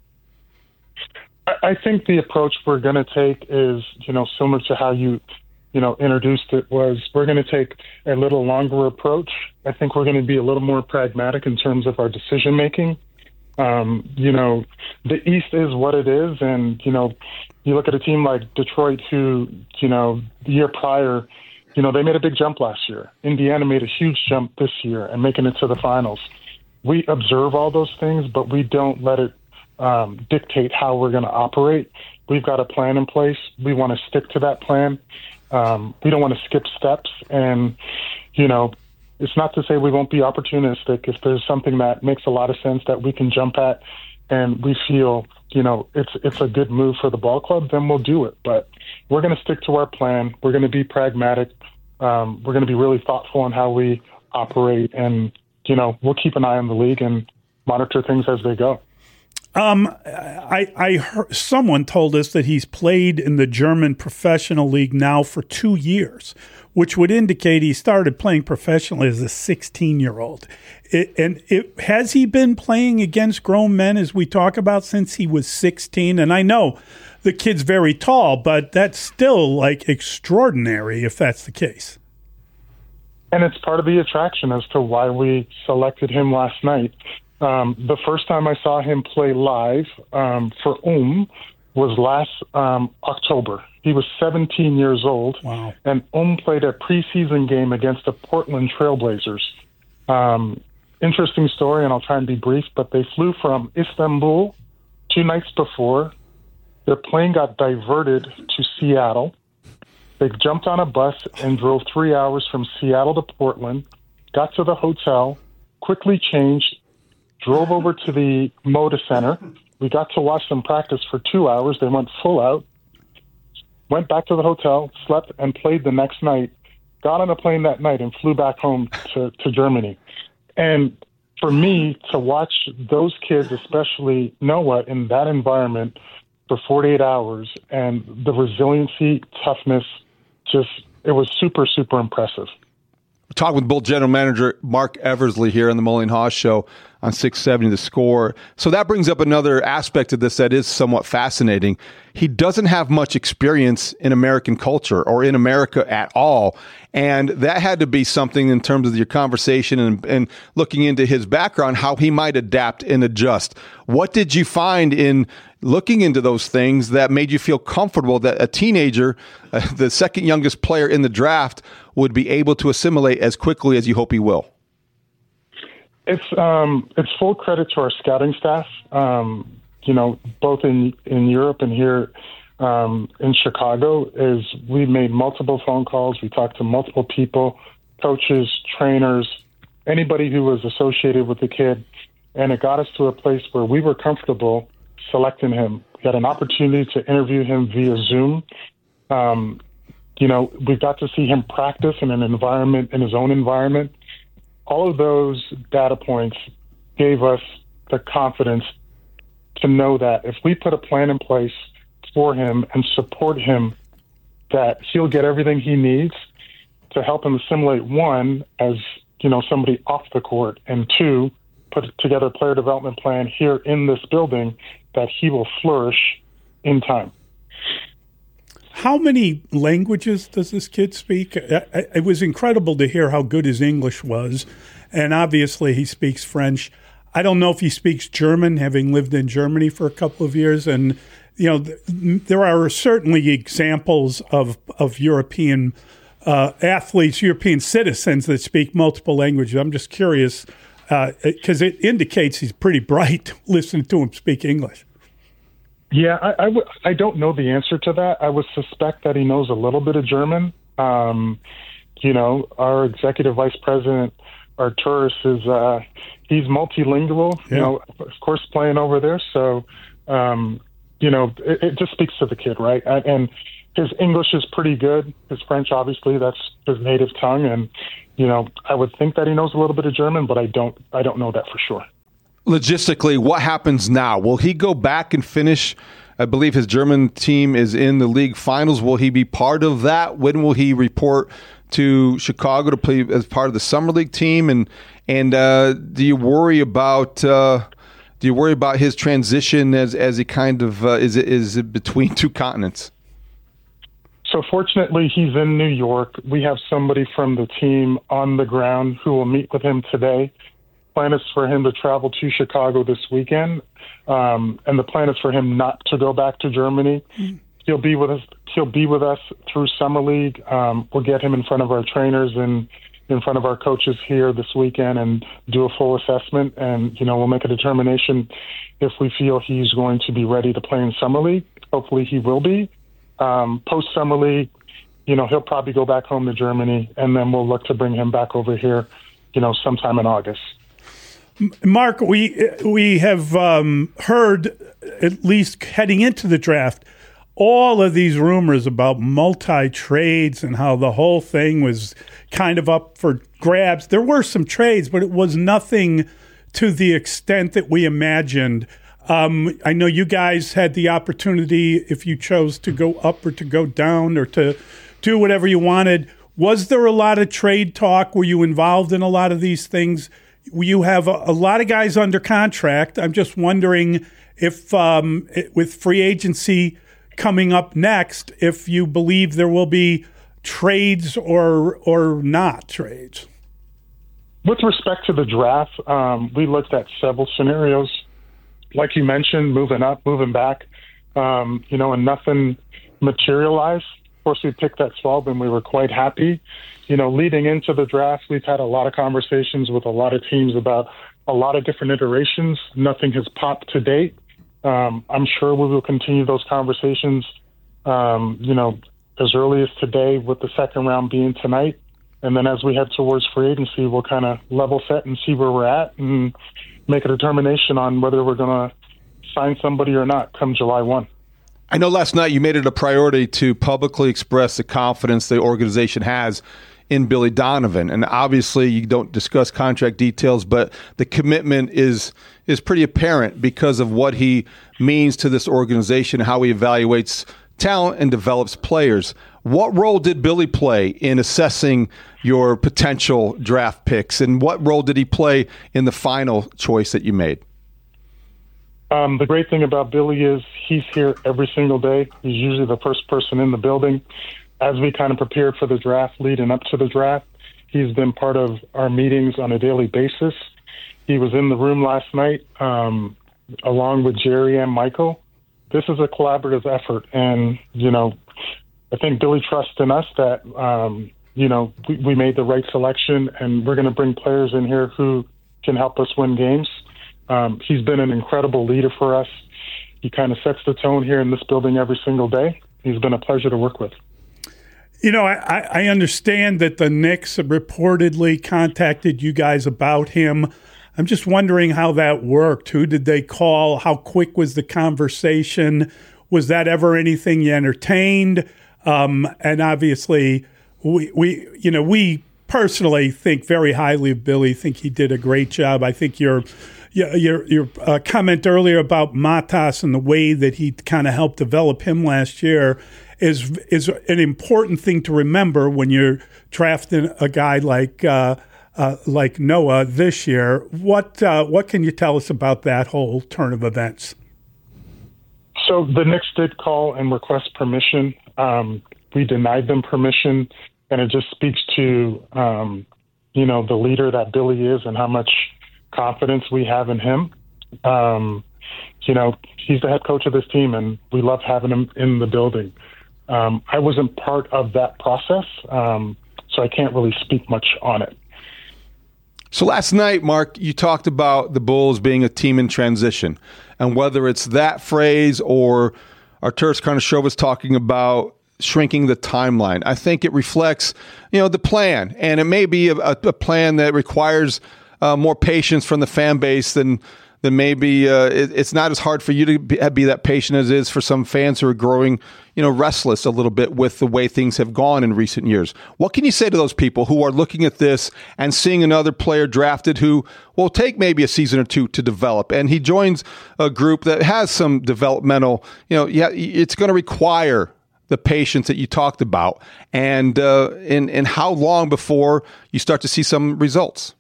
Speaker 13: I think the approach we're going to take is, similar to how you introduced it, was we're going to take a little longer approach. I think we're going to be a little more pragmatic in terms of our decision making. The East is what it is. And, you look at a team like Detroit who, the year prior, they made a big jump last year. Indiana made a huge jump this year and making it to the finals. We observe all those things, but we don't let it dictate how we're going to operate. We've got a plan in place. We want to stick to that plan. We don't want to skip steps. And, it's not to say we won't be opportunistic. If there's something that makes a lot of sense that we can jump at and we feel, it's a good move for the ball club, then we'll do it. But we're going to stick to our plan. We're going to be pragmatic. We're going to be really thoughtful on how we operate. And, we'll keep an eye on the league and monitor things as they go.
Speaker 1: I heard someone told us that he's played in the German professional league now for 2 years, which would indicate he started playing professionally as a 16-year-old. Has he been playing against grown men, as we talk about, since he was 16? And I know the kid's very tall, but that's still extraordinary if that's the case.
Speaker 13: And it's part of the attraction as to why we selected him last night. The first time I saw him play live for was last October. He was 17 years old.
Speaker 1: Wow.
Speaker 13: And played a preseason game against the Portland Trailblazers. Interesting story, and I'll try and be brief, but they flew from Istanbul 2 nights before, their plane got diverted to Seattle. They jumped on a bus and drove 3 hours from Seattle to Portland, got to the hotel, quickly changed, drove over to the Moda Center. We got to watch them practice for 2 hours. They went full out, went back to the hotel, slept, and played the next night, got on a plane that night and flew back home to Germany. And for me to watch those kids, especially Noah, in that environment for 48 hours and the resiliency, toughness, it was super, super impressive.
Speaker 3: We're talking with Bull General Manager Mark Eversley here on the Mully and Haw Show on 670 The Score. So that brings up another aspect of this that is somewhat fascinating. He doesn't have much experience in American culture or in America at all. And that had to be something in terms of your conversation and looking into his background, how he might adapt and adjust. What did you find in looking into those things that made you feel comfortable that a teenager, the second youngest player in the draft, would be able to assimilate as quickly as you hope he will?
Speaker 13: It's full credit to our scouting staff, both in Europe and here in Chicago, is we made multiple phone calls. We talked to multiple people, coaches, trainers, anybody who was associated with the kid, and it got us to a place where we were comfortable selecting him. We had an opportunity to interview him via Zoom. We got to see him practice in his own environment. All of those data points gave us the confidence to know that if we put a plan in place for him and support him, that he'll get everything he needs to help him assimilate, one, as somebody off the court, and two, put together a player development plan here in this building that he will flourish in time.
Speaker 1: How many languages does this kid speak? It was incredible to hear how good his English was, and obviously he speaks French. I don't know if he speaks German, having lived in Germany for a couple of years, and there are certainly examples of European athletes, European citizens that speak multiple languages. I'm just curious because it indicates he's pretty bright listening to him speak English.
Speaker 13: Yeah, I don't know the answer to that. I would suspect that he knows a little bit of German. Our executive vice president, Arturis, he's multilingual, of course, playing over there. So, it just speaks to the kid, right? And his English is pretty good. His French, obviously, that's his native tongue. And, I would think that he knows a little bit of German, but I don't know that for sure.
Speaker 3: Logistically, what happens now? Will he go back and finish? I believe his German team is in the league finals. Will he be part of that? When will he report to Chicago to play as part of the summer league team? And do you worry about his transition as he kind of is it between two continents?
Speaker 13: So fortunately, he's in New York. We have somebody from the team on the ground who will meet with him today. Plan is for him to travel to Chicago this weekend, and the plan is for him not to go back to Germany. He'll be with us through summer league. We'll get him in front of our trainers and in front of our coaches here this weekend and do a full assessment, and we'll make a determination if we feel he's going to be ready to play in summer league. Hopefully he will be. Post summer league, he'll probably go back home to Germany, and then we'll look to bring him back over here sometime in August.
Speaker 1: Mark, we have heard, at least heading into the draft, all of these rumors about multi-trades and how the whole thing was kind of up for grabs. There were some trades, but it was nothing to the extent that we imagined. I know you guys had the opportunity, if you chose to go up or to go down or to do whatever you wanted. Was there a lot of trade talk? Were you involved in a lot of these things? You have a lot of guys under contract. I'm just wondering if, with free agency coming up next, if you believe there will be trades or not trades.
Speaker 13: With respect to the draft, we looked at several scenarios. Like you mentioned, moving up, moving back, and nothing materialized. Of course, we picked at 12, and we were quite happy. Leading into the draft, we've had a lot of conversations with a lot of teams about a lot of different iterations. Nothing has popped to date. I'm sure we will continue those conversations, as early as today, with the second round being tonight. And then as we head towards free agency, we'll kind of level set and see where we're at and make a determination on whether we're going to sign somebody or not come July 1.
Speaker 3: I know last night you made it a priority to publicly express the confidence the organization has in Billy Donovan. And obviously you don't discuss contract details, but the commitment is pretty apparent because of what he means to this organization, how he evaluates talent and develops players. What role did Billy play in assessing your potential draft picks, and what role did he play in the final choice that you made?
Speaker 13: The great thing about Billy is he's here every single day. He's usually the first person in the building. As we kind of prepared for the draft, leading up to the draft, he's been part of our meetings on a daily basis. He was in the room last night along with Jerry and Michael. This is a collaborative effort, and, I think Billy trusts in us that, we made the right selection, and we're going to bring players in here who can help us win games. He's been an incredible leader for us. He kind of sets the tone here in this building every single day. He's been a pleasure to work with.
Speaker 1: I understand that the Knicks reportedly contacted you guys about him. I'm just wondering how that worked. Who did they call? How quick was the conversation? Was that ever anything you entertained? And obviously, we personally think very highly of Billy. Think he did a great job. I think your comment earlier about Matas and the way that he kind of helped develop him last year is an important thing to remember when you're drafting a guy like Noah this year. What can you tell us about that whole turn of events?
Speaker 13: So the Knicks did call and request permission. We denied them permission, and it just speaks to the leader that Billy is and how much confidence we have in him. He's the head coach of this team, and we love having him in the building. I wasn't part of that process, so I can't really speak much on it.
Speaker 3: So last night, Mark, you talked about the Bulls being a team in transition, and whether it's that phrase or Arturas Karnisovas talking about shrinking the timeline, I think it reflects, the plan, and it may be a plan that requires more patience from the fan base than maybe it's not as hard for you to be that patient as it is for some fans who are growing, restless a little bit with the way things have gone in recent years. What can you say to those people who are looking at this and seeing another player drafted who will take maybe a season or two to develop, and he joins a group that has some developmental, it's going to require the patience that you talked about, and how long before you start to see some results?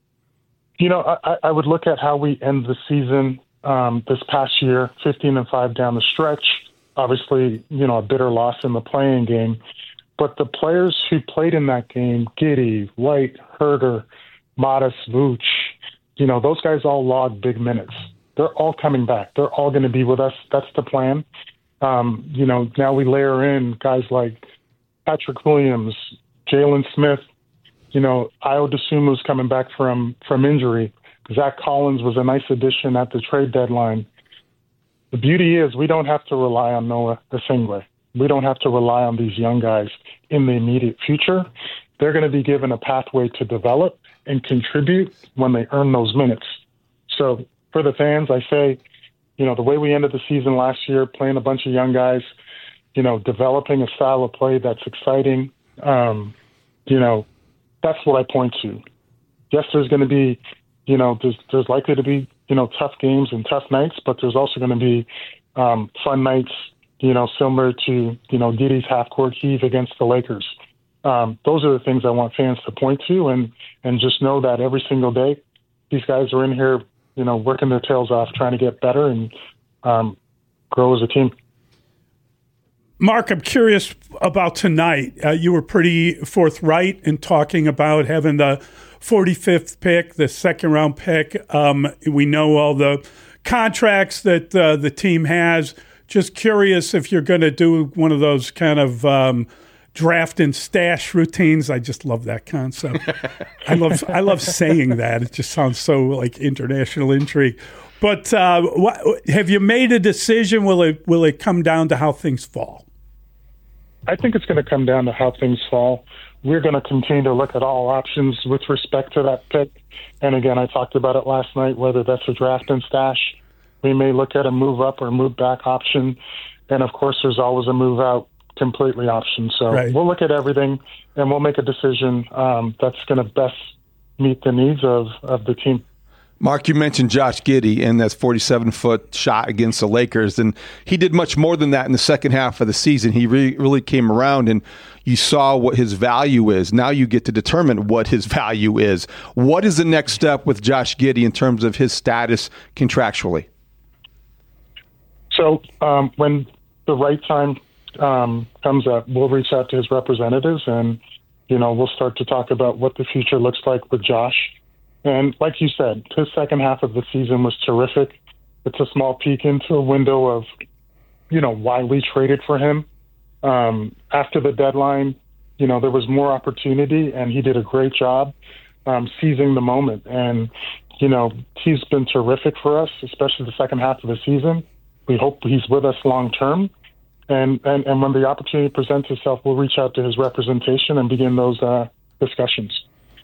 Speaker 13: I would look at how we end the season this past year, 15-5 down the stretch. Obviously, a bitter loss in the play-in game. But the players who played in that game, Giddey, White, Herter, Matas, Vooch, those guys all logged big minutes. They're all coming back. They're all going to be with us. That's the plan. Now we layer in guys like Patrick Williams, Jalen Smith, Ayo Dosunmu's coming back from injury. Zach Collins was a nice addition at the trade deadline. The beauty is we don't have to rely on Noah Esingwe. We don't have to rely on these young guys in the immediate future. They're going to be given a pathway to develop and contribute when they earn those minutes. So for the fans, I say, the way we ended the season last year, playing a bunch of young guys, developing a style of play that's exciting, that's what I point to. Yes, there's going to be, there's likely to be, tough games and tough nights, but there's also going to be fun nights, similar to, Giddey's half-court heave against the Lakers. Those are the things I want fans to point to, and just know that every single day, these guys are in here, working their tails off, trying to get better and grow as a team.
Speaker 1: Mark, I'm curious about tonight. You were pretty forthright in talking about having the 45th pick, the second-round pick. We know all the contracts that the team has. Just curious if you're going to do one of those kind of draft and stash routines. I just love that concept. I love saying that. It just sounds so like international intrigue. But have you made a decision? Will it come down to how things fall?
Speaker 13: I think it's going to come down to how things fall. We're going to continue to look at all options with respect to that pick. And again, I talked about it last night, whether that's a draft and stash. We may look at a move up or move back option. And of course, there's always a move out completely option. So We'll look at everything and we'll make a decision that's going to best meet the needs of the team.
Speaker 3: Mark, you mentioned Josh Giddey and that 47-foot shot against the Lakers, and he did much more than that in the second half of the season. He really came around, and you saw what his value is. Now you get to determine what his value is. What is the next step with Josh Giddey in terms of his status contractually?
Speaker 13: So when the right time comes up, we'll reach out to his representatives, and we'll start to talk about what the future looks like with Josh. And like you said, his second half of the season was terrific. It's a small peek into a window of, why we traded for him. After the deadline, there was more opportunity, and he did a great job seizing the moment. And, he's been terrific for us, especially the second half of the season. We hope he's with us long term. And when the opportunity presents itself, we'll reach out to his representation and begin those discussions.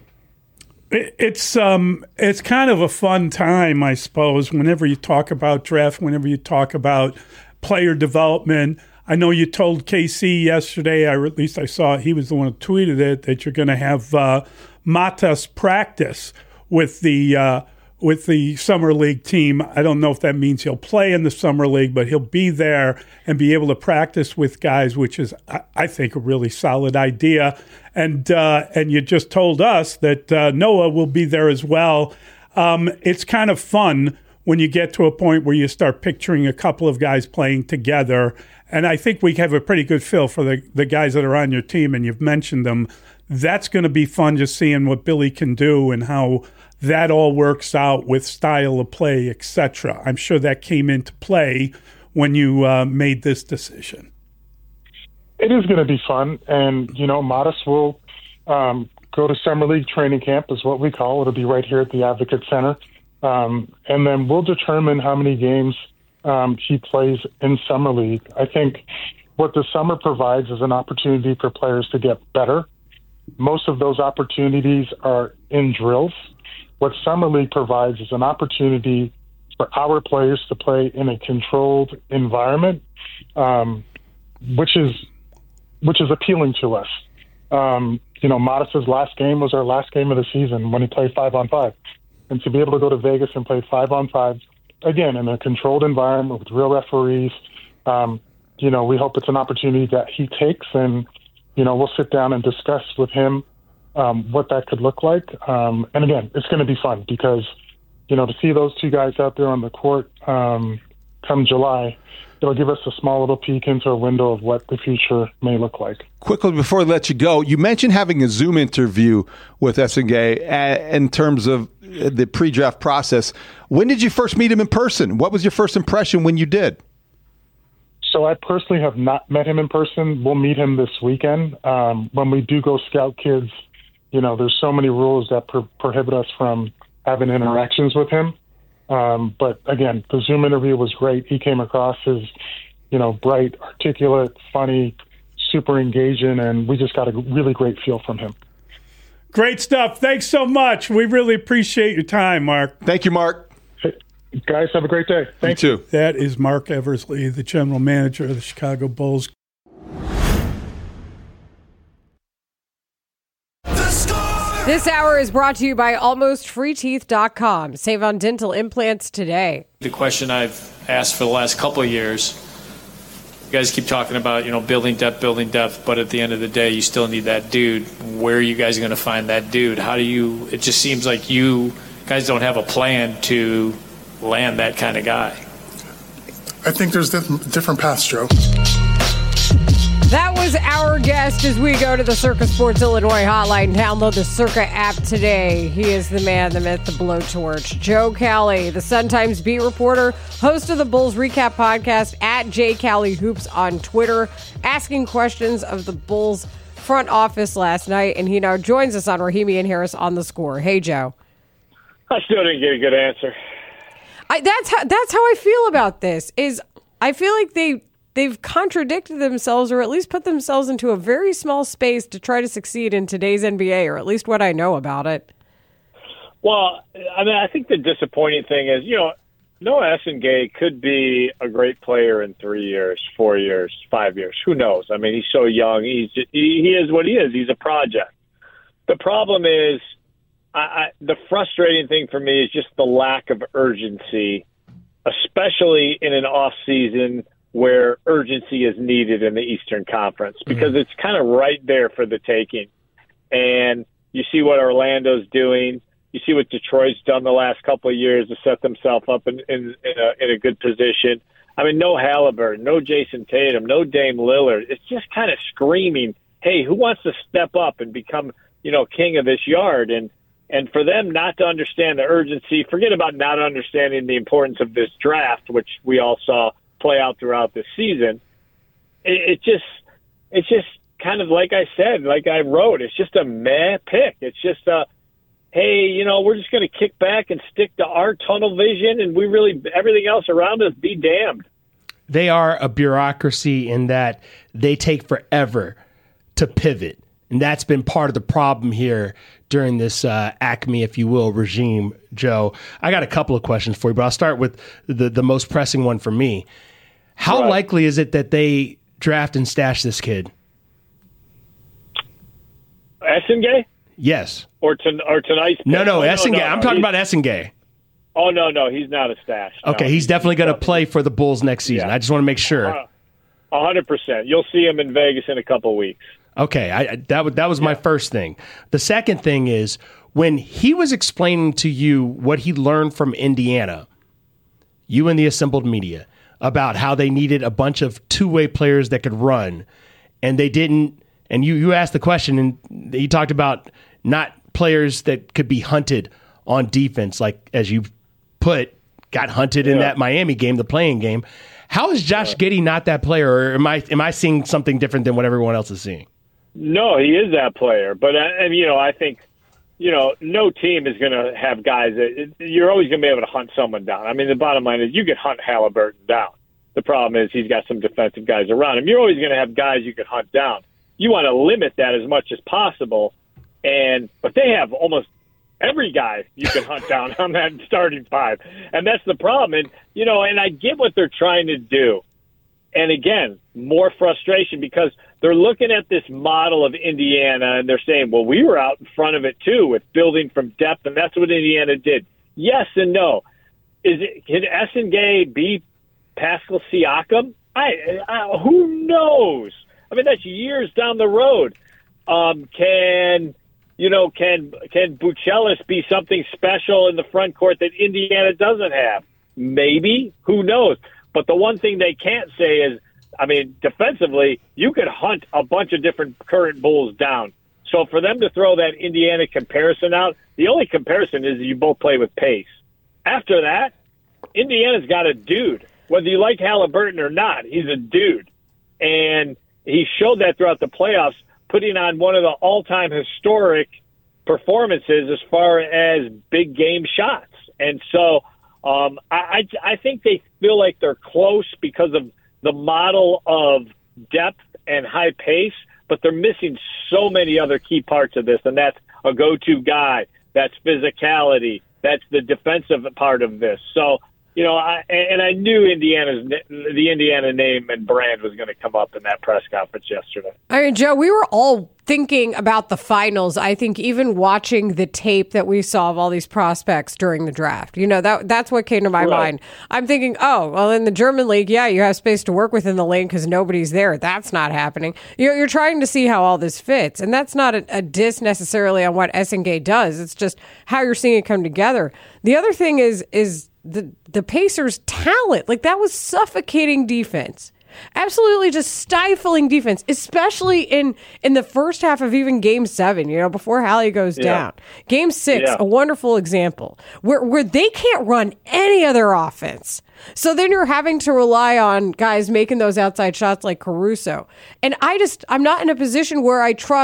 Speaker 1: It's kind of a fun time, I suppose, whenever you talk about draft, whenever you talk about player development. I know you told KC yesterday, or at least I saw he was the one who tweeted it, that you're going to have Matas practice with the Summer League team. I don't know if that means he'll play in the Summer League, but he'll be there and be able to practice with guys, which is, I think, a really solid idea. And you just told us that Noah will be there as well. It's kind of fun when you get to a point where you start picturing a couple of guys playing together. And I think we have a pretty good feel for the guys that are on your team, and you've mentioned them. That's going to be fun just seeing what Billy can do and how that all works out with style of play, etc. I'm sure that came into play when you made this decision.
Speaker 13: It is going to be fun, and Matas will go to Summer League training camp, is what we call it. It'll be right here at the Advocate Center, and then we'll determine how many games he plays in Summer League. I think what the summer provides is an opportunity for players to get better. Most of those opportunities are in drills. What Summer League provides is an opportunity for our players to play in a controlled environment, which is appealing to us. Matas's last game was our last game of the season when he played 5-on-5. And to be able to go to Vegas and play 5-on-5, again, in a controlled environment with real referees, we hope it's an opportunity that he takes, and, we'll sit down and discuss with him what that could look like. And again, it's going to be fun because, to see those two guys out there on the court come July, it'll give us a small little peek into a window of what the future may look like.
Speaker 3: Quickly, before I let you go, you mentioned having a Zoom interview with Essengay in terms of the pre-draft process. When did you first meet him in person? What was your first impression when you did?
Speaker 13: So I personally have not met him in person. We'll meet him this weekend. When we do go scout kids, there's so many rules that prohibit us from having interactions with him. But again, the Zoom interview was great. He came across as, bright, articulate, funny, super engaging, and we just got a really great feel from him.
Speaker 1: Great stuff. Thanks so much. We really appreciate your time, Mark.
Speaker 3: Thank you, Mark.
Speaker 13: Hey, guys, have a great day. Thank you.
Speaker 3: Too.
Speaker 1: That is Mark Eversley, the general manager of the Chicago Bulls.
Speaker 6: This hour is brought to you by AlmostFreeTeeth.com. Save on dental implants today.
Speaker 14: The question I've asked for the last couple of years, you guys keep talking about, building depth, but at the end of the day, you still need that dude. Where are you guys going to find that dude? It just seems like you guys don't have a plan to land that kind of guy.
Speaker 5: I think there's different paths, Joe.
Speaker 6: That was our guest as we go to the Circa Sports Illinois hotline. Download the Circa app today. He is the man, the myth, the blowtorch. Joe Cowley, the Sun-Times beat reporter, host of the Bulls Recap podcast at JCowleyHoops on Twitter, asking questions of the Bulls front office last night, and he now joins us on Rahimi and Harris on The Score. Hey, Joe.
Speaker 15: I still didn't get a good answer.
Speaker 6: That's how I feel about this. Is I feel like they've contradicted themselves, or at least put themselves into a very small space to try to succeed in today's NBA, or at least what I know about it.
Speaker 15: Well, I mean, I think the disappointing thing is, Noah Essengay could be a great player in 3 years, 4 years, 5 years. Who knows? I mean, he's so young. He is what he is. He's a project. The problem is, the frustrating thing for me is just the lack of urgency, especially in an off season where urgency is needed in the Eastern Conference, because it's kind of right there for the taking. And you see what Orlando's doing. You see what Detroit's done the last couple of years to set themselves up in a good position. I mean, no Halliburton, no Jason Tatum, no Dame Lillard. It's just kind of screaming, hey, who wants to step up and become, king of this yard? And for them not to understand the urgency, forget about not understanding the importance of this draft, which we all saw play out throughout the season. It's just kind of like I said, like I wrote, it's just a meh pick. It's just hey, we're just going to kick back and stick to our tunnel vision, and everything else around us be damned.
Speaker 7: They are a bureaucracy in that they take forever to pivot. And that's been part of the problem here during this Acme, if you will, regime, Joe. I got a couple of questions for you, but I'll start with the most pressing one for me. How likely is it that they draft and stash this kid?
Speaker 15: Essengay?
Speaker 7: Yes.
Speaker 15: Or tonight's pick?
Speaker 7: No, Essengay. I'm talking about Essengay.
Speaker 15: Oh, no, he's not a stash.
Speaker 7: Okay, he's definitely going to play for the Bulls next season. Yeah. I just want to make sure.
Speaker 15: 100%. You'll see him in Vegas in a couple of weeks.
Speaker 7: Okay, that was my first thing. The second thing is, when he was explaining to you what he learned from Indiana, you and the assembled media, about how they needed a bunch of two-way players that could run, and they didn't. And you asked the question, and he talked about not players that could be hunted on defense, like, as you put, got hunted in that Miami game, the playing game. How is Josh Giddey not that player, or am I seeing something different than what everyone else is seeing?
Speaker 15: No, he is that player. But, I think, no team is going to have guys that you're always going to be able to hunt someone down. I mean, the bottom line is you could hunt Halliburton down. The problem is he's got some defensive guys around him. You're always going to have guys you could hunt down. You want to limit that as much as possible, but they have almost every guy you can hunt down on that starting five, and that's the problem. And I get what they're trying to do, and again, more frustration because they're looking at this model of Indiana and they're saying, well, we were out in front of it too with building from depth, and that's what Indiana did. Yes and no. Can Essengay be Pascal Siakam? Who knows? I mean, that's years down the road. Can Buchelis be something special in the front court that Indiana doesn't have? Maybe. Who knows? But the one thing they can't say is, defensively, you could hunt a bunch of different current Bulls down. So for them to throw that Indiana comparison out, the only comparison is you both play with pace. After that, Indiana's got a dude. Whether you like Halliburton or not, he's a dude. And he showed that throughout the playoffs, putting on one of the all-time historic performances as far as big game shots. And so I think they feel like they're close because of the model of depth and high pace, but they're missing so many other key parts of this, and that's a go-to guy, that's physicality, that's the defensive part of this. So, I knew the Indiana name and brand was going to come up in that press conference yesterday.
Speaker 6: I mean, Joe, we were all thinking about the finals. I think even watching the tape that we saw of all these prospects during the draft, that's what came to my mind. I'm thinking, oh, well, in the German league, yeah, you have space to work within the lane because nobody's there. That's not happening. You're trying to see how all this fits, and that's not a diss necessarily on what Essengay does. It's just how you're seeing it come together. The other thing is the Pacers' talent. Like, that was suffocating defense. Absolutely just stifling defense, especially in the first half of even Game 7, before Hallie goes down. Game 6, a wonderful example, where they can't run any other offense. So then you're having to rely on guys making those outside shots like Caruso. And I'm not in a position where I trust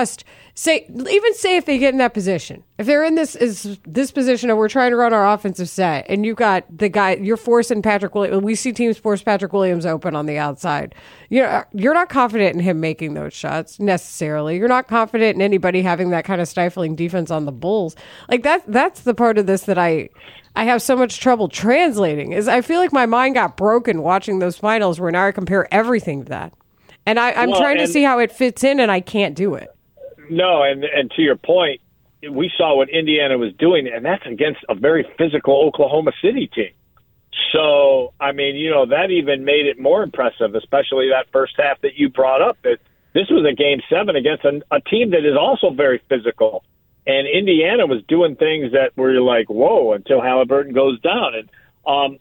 Speaker 6: say if they get in that position, if they're in this position and we're trying to run our offensive set, and you got the guy, you're forcing Patrick Williams. We see teams force Patrick Williams open on the outside. You're not confident in him making those shots necessarily. You're not confident in anybody having that kind of stifling defense on the Bulls. Like that's the part of this that I have so much trouble translating. Is I feel like my mind got broken watching those finals where now I compare everything to that. And I'm trying to see how it fits in, and I can't do it.
Speaker 15: No, and to your point, we saw what Indiana was doing, and that's against a very physical Oklahoma City team. So, I mean, that even made it more impressive, especially that first half that you brought up. That this was a Game 7 against a team that is also very physical. And Indiana was doing things that were like, whoa, until Halliburton goes down. And,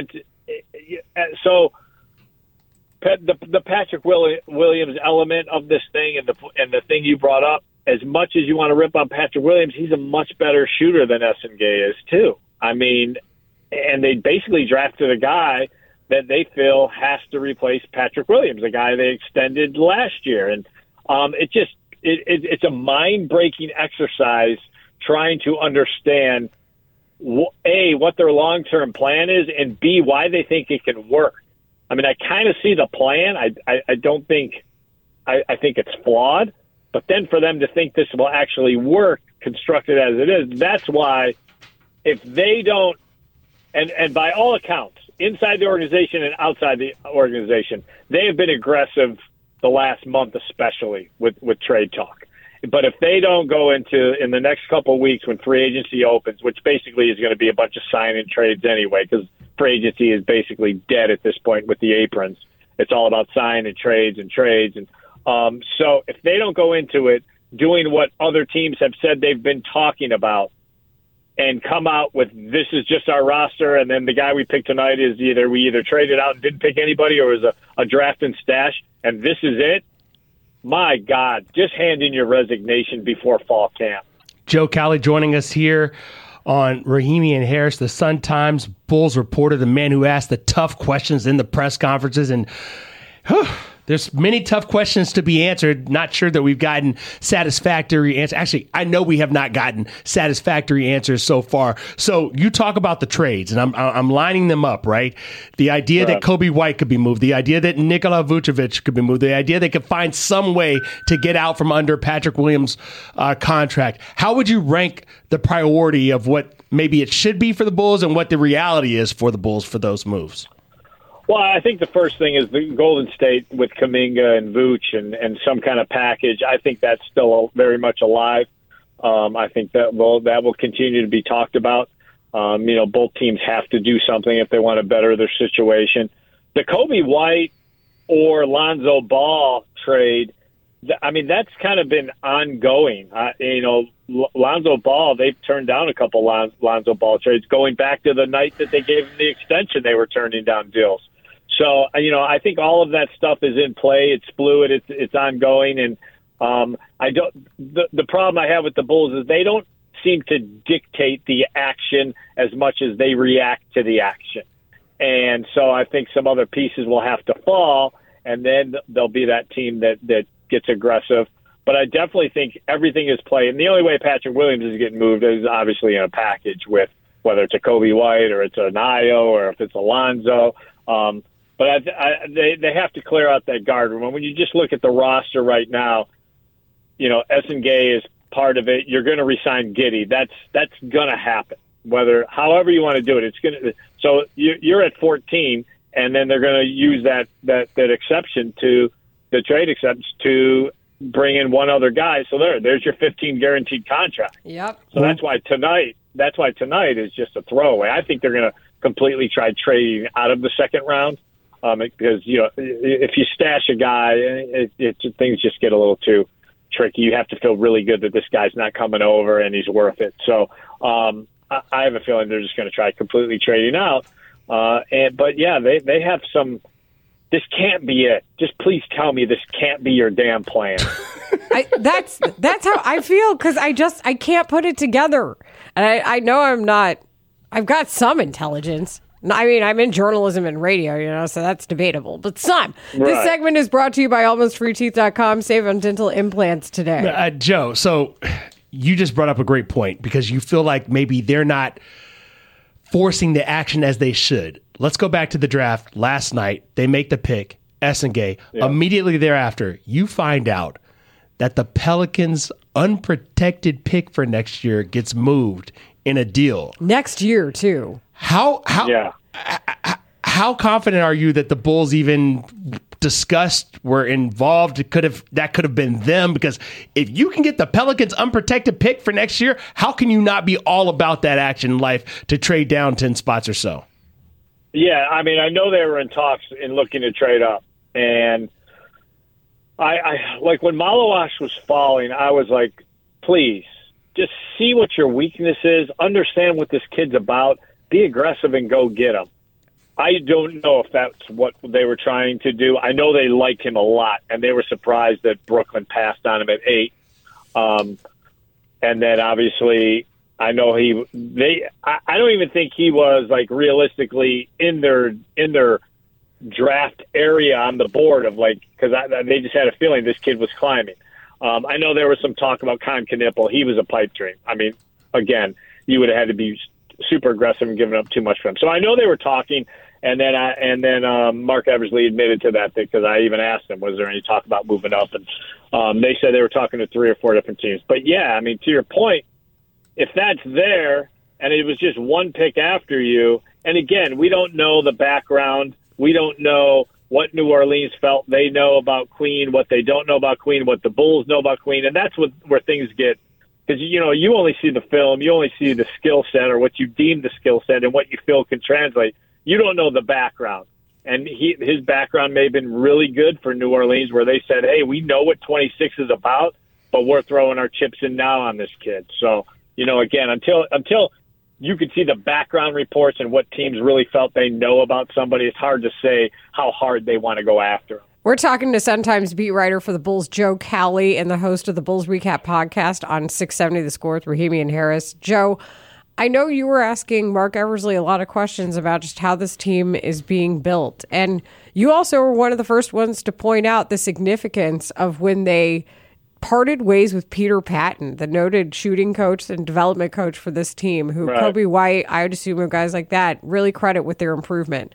Speaker 15: so the Patrick Williams element of this thing and the thing you brought up, as much as you want to rip on Patrick Williams, he's a much better shooter than Essengay is too. I mean, and they basically drafted a guy that they feel has to replace Patrick Williams, a guy they extended last year. And it's a mind-breaking exercise trying to understand, A, what their long-term plan is, and B, why they think it can work. I mean, I kind of see the plan. I don't think – I think it's flawed. But then for them to think this will actually work, constructed as it is, that's why if they don't – and by all accounts, inside the organization and outside the organization, they have been aggressive the last month especially with trade talk. But if they don't go in the next couple of weeks when free agency opens, which basically is going to be a bunch of sign-in trades anyway, because free agency is basically dead at this point with the aprons. It's all about sign and trades. And so if they don't go into it doing what other teams have said they've been talking about and come out with this is just our roster, and then the guy we picked tonight is we either traded out and didn't pick anybody or is a draft and stash, and this is it, my God, just hand in your resignation before fall camp.
Speaker 7: Joe Cowley joining us here on Rahimi and Harris, the Sun-Times Bulls reporter, the man who asked the tough questions in the press conferences. And there's many tough questions to be answered. Not sure that we've gotten satisfactory answers. Actually, I know we have not gotten satisfactory answers so far. So you talk about the trades, and I'm lining them up, right? The idea that Kobe White could be moved, the idea that Nikola Vucevic could be moved, the idea they could find some way to get out from under Patrick Williams' contract. How would you rank the priority of what maybe it should be for the Bulls and what the reality is for the Bulls for those moves?
Speaker 15: Well, I think the first thing is the Golden State with Kuminga and Vooch and some kind of package. I think that's still very much alive. I think that will continue to be talked about. Both teams have to do something if they want to better their situation. The Kobe White or Lonzo Ball trade, I mean, that's kind of been ongoing. Lonzo Ball, they've turned down a couple Lonzo Ball trades going back to the night that they gave him the extension. They were turning down deals. So, I think all of that stuff is in play. It's fluid. It's ongoing. And the problem I have with the Bulls is they don't seem to dictate the action as much as they react to the action. And so I think some other pieces will have to fall, and then there'll be that team that gets aggressive. But I definitely think everything is play. And the only way Patrick Williams is getting moved is obviously in a package with whether it's a Kobe White or it's an Ayo or if it's Alonzo. But they have to clear out that guard room. And when you just look at the roster right now, Essengay is part of it. You're going to resign Giddey. That's going to happen. However you want to do it, it's going to. So you're at 14, and then they're going to use that exception to the trade exception to bring in one other guy. So there's your 15 guaranteed contract.
Speaker 6: Yep.
Speaker 15: So that's why tonight is just a throwaway. I think they're going to completely try trading out of the second round. Because if you stash a guy, things just get a little too tricky. You have to feel really good that this guy's not coming over and he's worth it. So I have a feeling they're just going to try completely trading out. But yeah, they have some. This can't be it. Just please tell me this can't be your damn plan.
Speaker 6: That's how I feel because I can't put it together, and I know I'm not. I've got some intelligence. I mean, I'm in journalism and radio, so that's debatable. But some.
Speaker 15: Right.
Speaker 6: This segment is brought to you by AlmostFreeTeeth.com. Save on dental implants today.
Speaker 7: Joe, so you just brought up a great point because you feel like maybe they're not forcing the action as they should. Let's go back to the draft last night. They make the pick, Essengay. Yeah. Immediately thereafter, you find out that the Pelicans' unprotected pick for next year gets moved in a deal.
Speaker 6: Next year, too.
Speaker 7: How confident are you that the Bulls even discussed, were involved? That could have been them, because if you can get the Pelicans' unprotected pick for next year, how can you not be all about that action in life to trade down 10 spots or so?
Speaker 15: Yeah, I mean, I know they were in talks in looking to trade up, and I like when Malawash was falling, I was like, please, just see what your weakness is, understand what this kid's about, be aggressive and go get him. I don't know if that's what they were trying to do. I know they liked him a lot, and they were surprised that Brooklyn passed on him at 8. And then obviously, I know I don't even think he was like realistically in their draft area on the board of because they just had a feeling this kid was climbing. I know there was some talk about Con Knipple. He was a pipe dream. I mean, again, you would have had to be super aggressive and giving up too much for him. So I know they were talking, and then Mark Eversley admitted to that because I even asked him, was there any talk about moving up? And they said they were talking to 3 or 4 different teams. But yeah, I mean, to your point, if that's there and it was just one pick after you, and again, we don't know the background, we don't know what New Orleans felt they know about Queen, what they don't know about Queen, what the Bulls know about Queen, and that's where things get. Because, you only see the film, you only see the skill set or what you deem the skill set and what you feel can translate. You don't know the background. And his background may have been really good for New Orleans, where they said, hey, we know what 26 is about, but we're throwing our chips in now on this kid. So, again, until you could see the background reports and what teams really felt they know about somebody, it's hard to say how hard they want to go after them.
Speaker 6: We're talking to Sun-Times beat writer for the Bulls, Joe Cowley, and the host of the Bulls Recap podcast on 670 The Score with Rahimi and Harris. Joe, I know you were asking Mark Eversley a lot of questions about just how this team is being built. And you also were one of the first ones to point out the significance of when they parted ways with Peter Patton, the noted shooting coach and development coach for this team, who
Speaker 15: right.
Speaker 6: Kobe White, I would assume, and guys like that really credit with their improvement.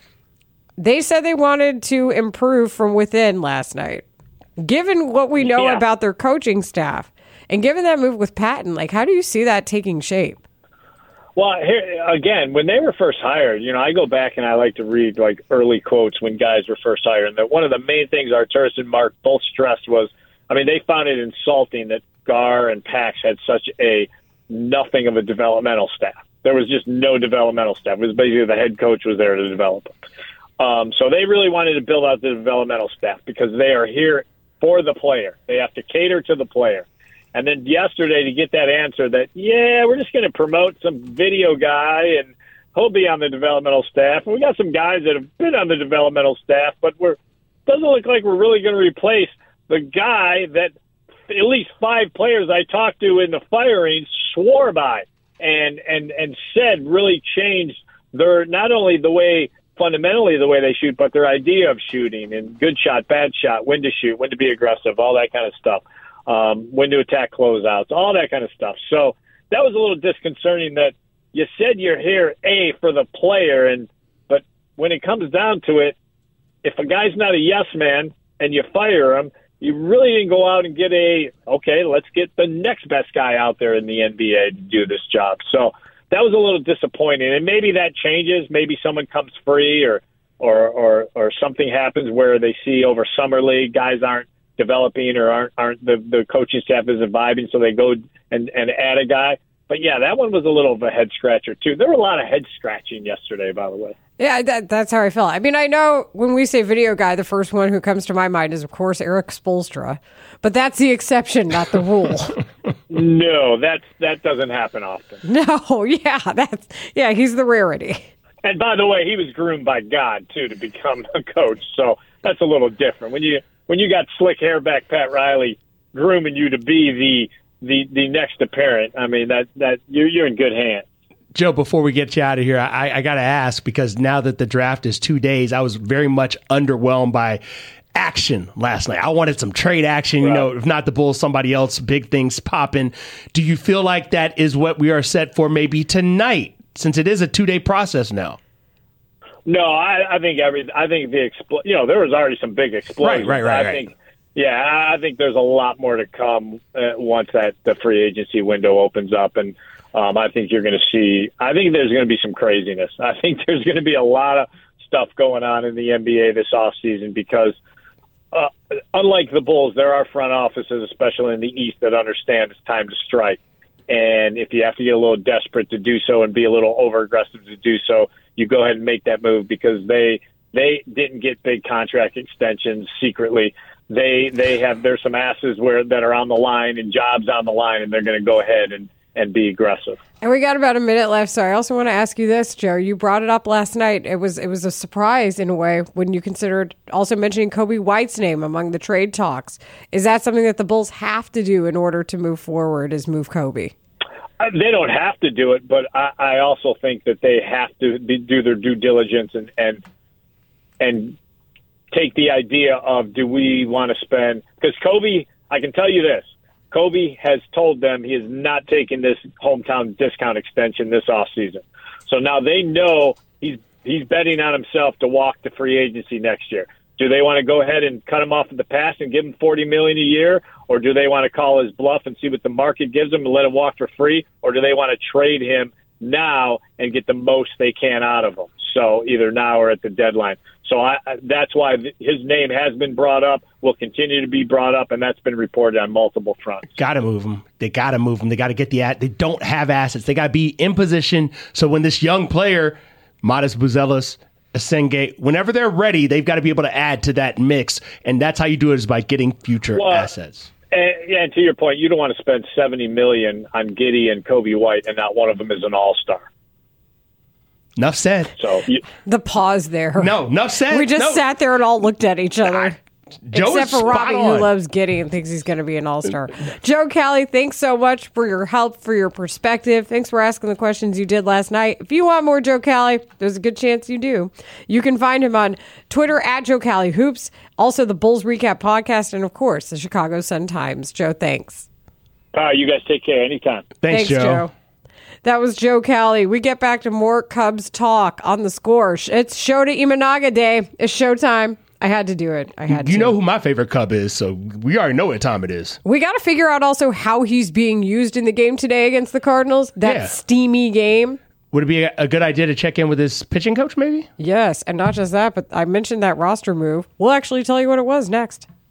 Speaker 6: They said they wanted to improve from within last night. Given what we know about their coaching staff, and given that move with Patton, how do you see that taking shape?
Speaker 15: Well, here, again, when they were first hired, I go back and I like to read early quotes when guys were first hired. And one of the main things Arturas and Mark both stressed was, they found it insulting that Gar and Pax had such a nothing of a developmental staff. There was just no developmental staff. It was basically the head coach was there to develop them. So they really wanted to build out the developmental staff because they are here for the player. They have to cater to the player. And then yesterday to get that answer that, we're just going to promote some video guy and he'll be on the developmental staff. And we got some guys that have been on the developmental staff, but doesn't look like we're really going to replace the guy that at least 5 players I talked to in the firing swore by and said really changed their, not only fundamentally the way they shoot, but their idea of shooting and good shot, bad shot, when to shoot, when to be aggressive, all that kind of stuff, when to attack closeouts, all that kind of stuff. So that was a little disconcerting that you said you're here, for the player, but when it comes down to it, if a guy's not a yes man and you fire him, you really didn't go out and get let's get the next best guy out there in the NBA to do this job. So that was a little disappointing, and maybe that changes. Maybe someone comes free, or something happens where they see over summer league guys aren't developing or aren't the coaching staff isn't vibing, so they go and add a guy. But yeah, that one was a little of a head scratcher too. There were a lot of head scratching yesterday, by the way.
Speaker 6: Yeah, that's how I felt. I know when we say video guy, the first one who comes to my mind is, of course, Eric Spoelstra. But that's the exception, not the rule.
Speaker 15: No, that doesn't happen often.
Speaker 6: No, he's the rarity.
Speaker 15: And by the way, he was groomed by God, too, to become a coach. So that's a little different. When you got slick hair back Pat Riley grooming you to be the next apparent, that you're in good hands.
Speaker 7: Joe, before we get you out of here, I got to ask, because now that the draft is 2 days, I was very much underwhelmed by action last night. I wanted some trade action, if not the Bulls, somebody else, big things popping. Do you feel like that is what we are set for maybe tonight, since it is a 2-day process now?
Speaker 15: No, I think there was already some big explosions.
Speaker 7: Right.
Speaker 15: I think there's a lot more to come once the free agency window opens up, and I think you're going to see. I think there's going to be some craziness. I think there's going to be a lot of stuff going on in the NBA this offseason because, unlike the Bulls, there are front offices, especially in the East, that understand it's time to strike. And if you have to get a little desperate to do so and be a little over-aggressive to do so, you go ahead and make that move because they didn't get big contract extensions secretly. There's some asses that are on the line and jobs on the line, and they're going to go ahead and be aggressive.
Speaker 6: And we got about a minute left, so I also want to ask you this, Joe. You brought it up last night. It was a surprise in a way when you considered also mentioning Kobe White's name among the trade talks. Is that something that the Bulls have to do in order to move forward, is move Kobe?
Speaker 15: They don't have to do it, but I also think that they have to do their due diligence and take the idea of, do we want to spend – because Kobe, I can tell you this, Kobe has told them he is not taking this hometown discount extension this offseason. So now they know he's betting on himself to walk to free agency next year. Do they want to go ahead and cut him off at the pass and give him $40 million a year, or do they want to call his bluff and see what the market gives him and let him walk for free, or do they want to trade him now and get the most they can out of him? So either now or at the deadline. So that's why his name has been brought up, will continue to be brought up, and that's been reported on multiple fronts.
Speaker 7: Got to move him. They got to move him. They got to get they don't have assets. They got to be in position. So when this young player, Matas Buzelis, Asenge, whenever they're ready, they've got to be able to add to that mix, and that's how you do it, is by getting future assets.
Speaker 15: And to your point, you don't want to spend $70 million on Giddey and Kobe White, and not one of them is an all-star.
Speaker 7: Enough said.
Speaker 15: So
Speaker 6: the pause there.
Speaker 7: No, enough said.
Speaker 6: We just sat there and all looked at each other. Except for Robbie, who loves Giddey and thinks he's going to be an all-star. Joe Cowley, thanks so much for your help, for your perspective. Thanks for asking the questions you did last night. If you want more Joe Cowley, there's a good chance you do. You can find him on Twitter at Joe Cowley Hoops, also the Bulls Recap Podcast, and of course, the Chicago Sun-Times. Joe, thanks.
Speaker 15: You guys take care anytime.
Speaker 7: Thanks, Joe.
Speaker 6: That was Joe Cowley. We get back to more Cubs talk on The Score. It's Shota Imanaga Day. It's showtime. I had to do it. You
Speaker 7: know who my favorite Cub is, so we already know what time it is.
Speaker 6: We got to figure out also how he's being used in the game today against the Cardinals. That steamy game.
Speaker 7: Would it be a good idea to check in with his pitching coach, maybe?
Speaker 6: Yes, and not just that, but I mentioned that roster move. We'll actually tell you what it was next.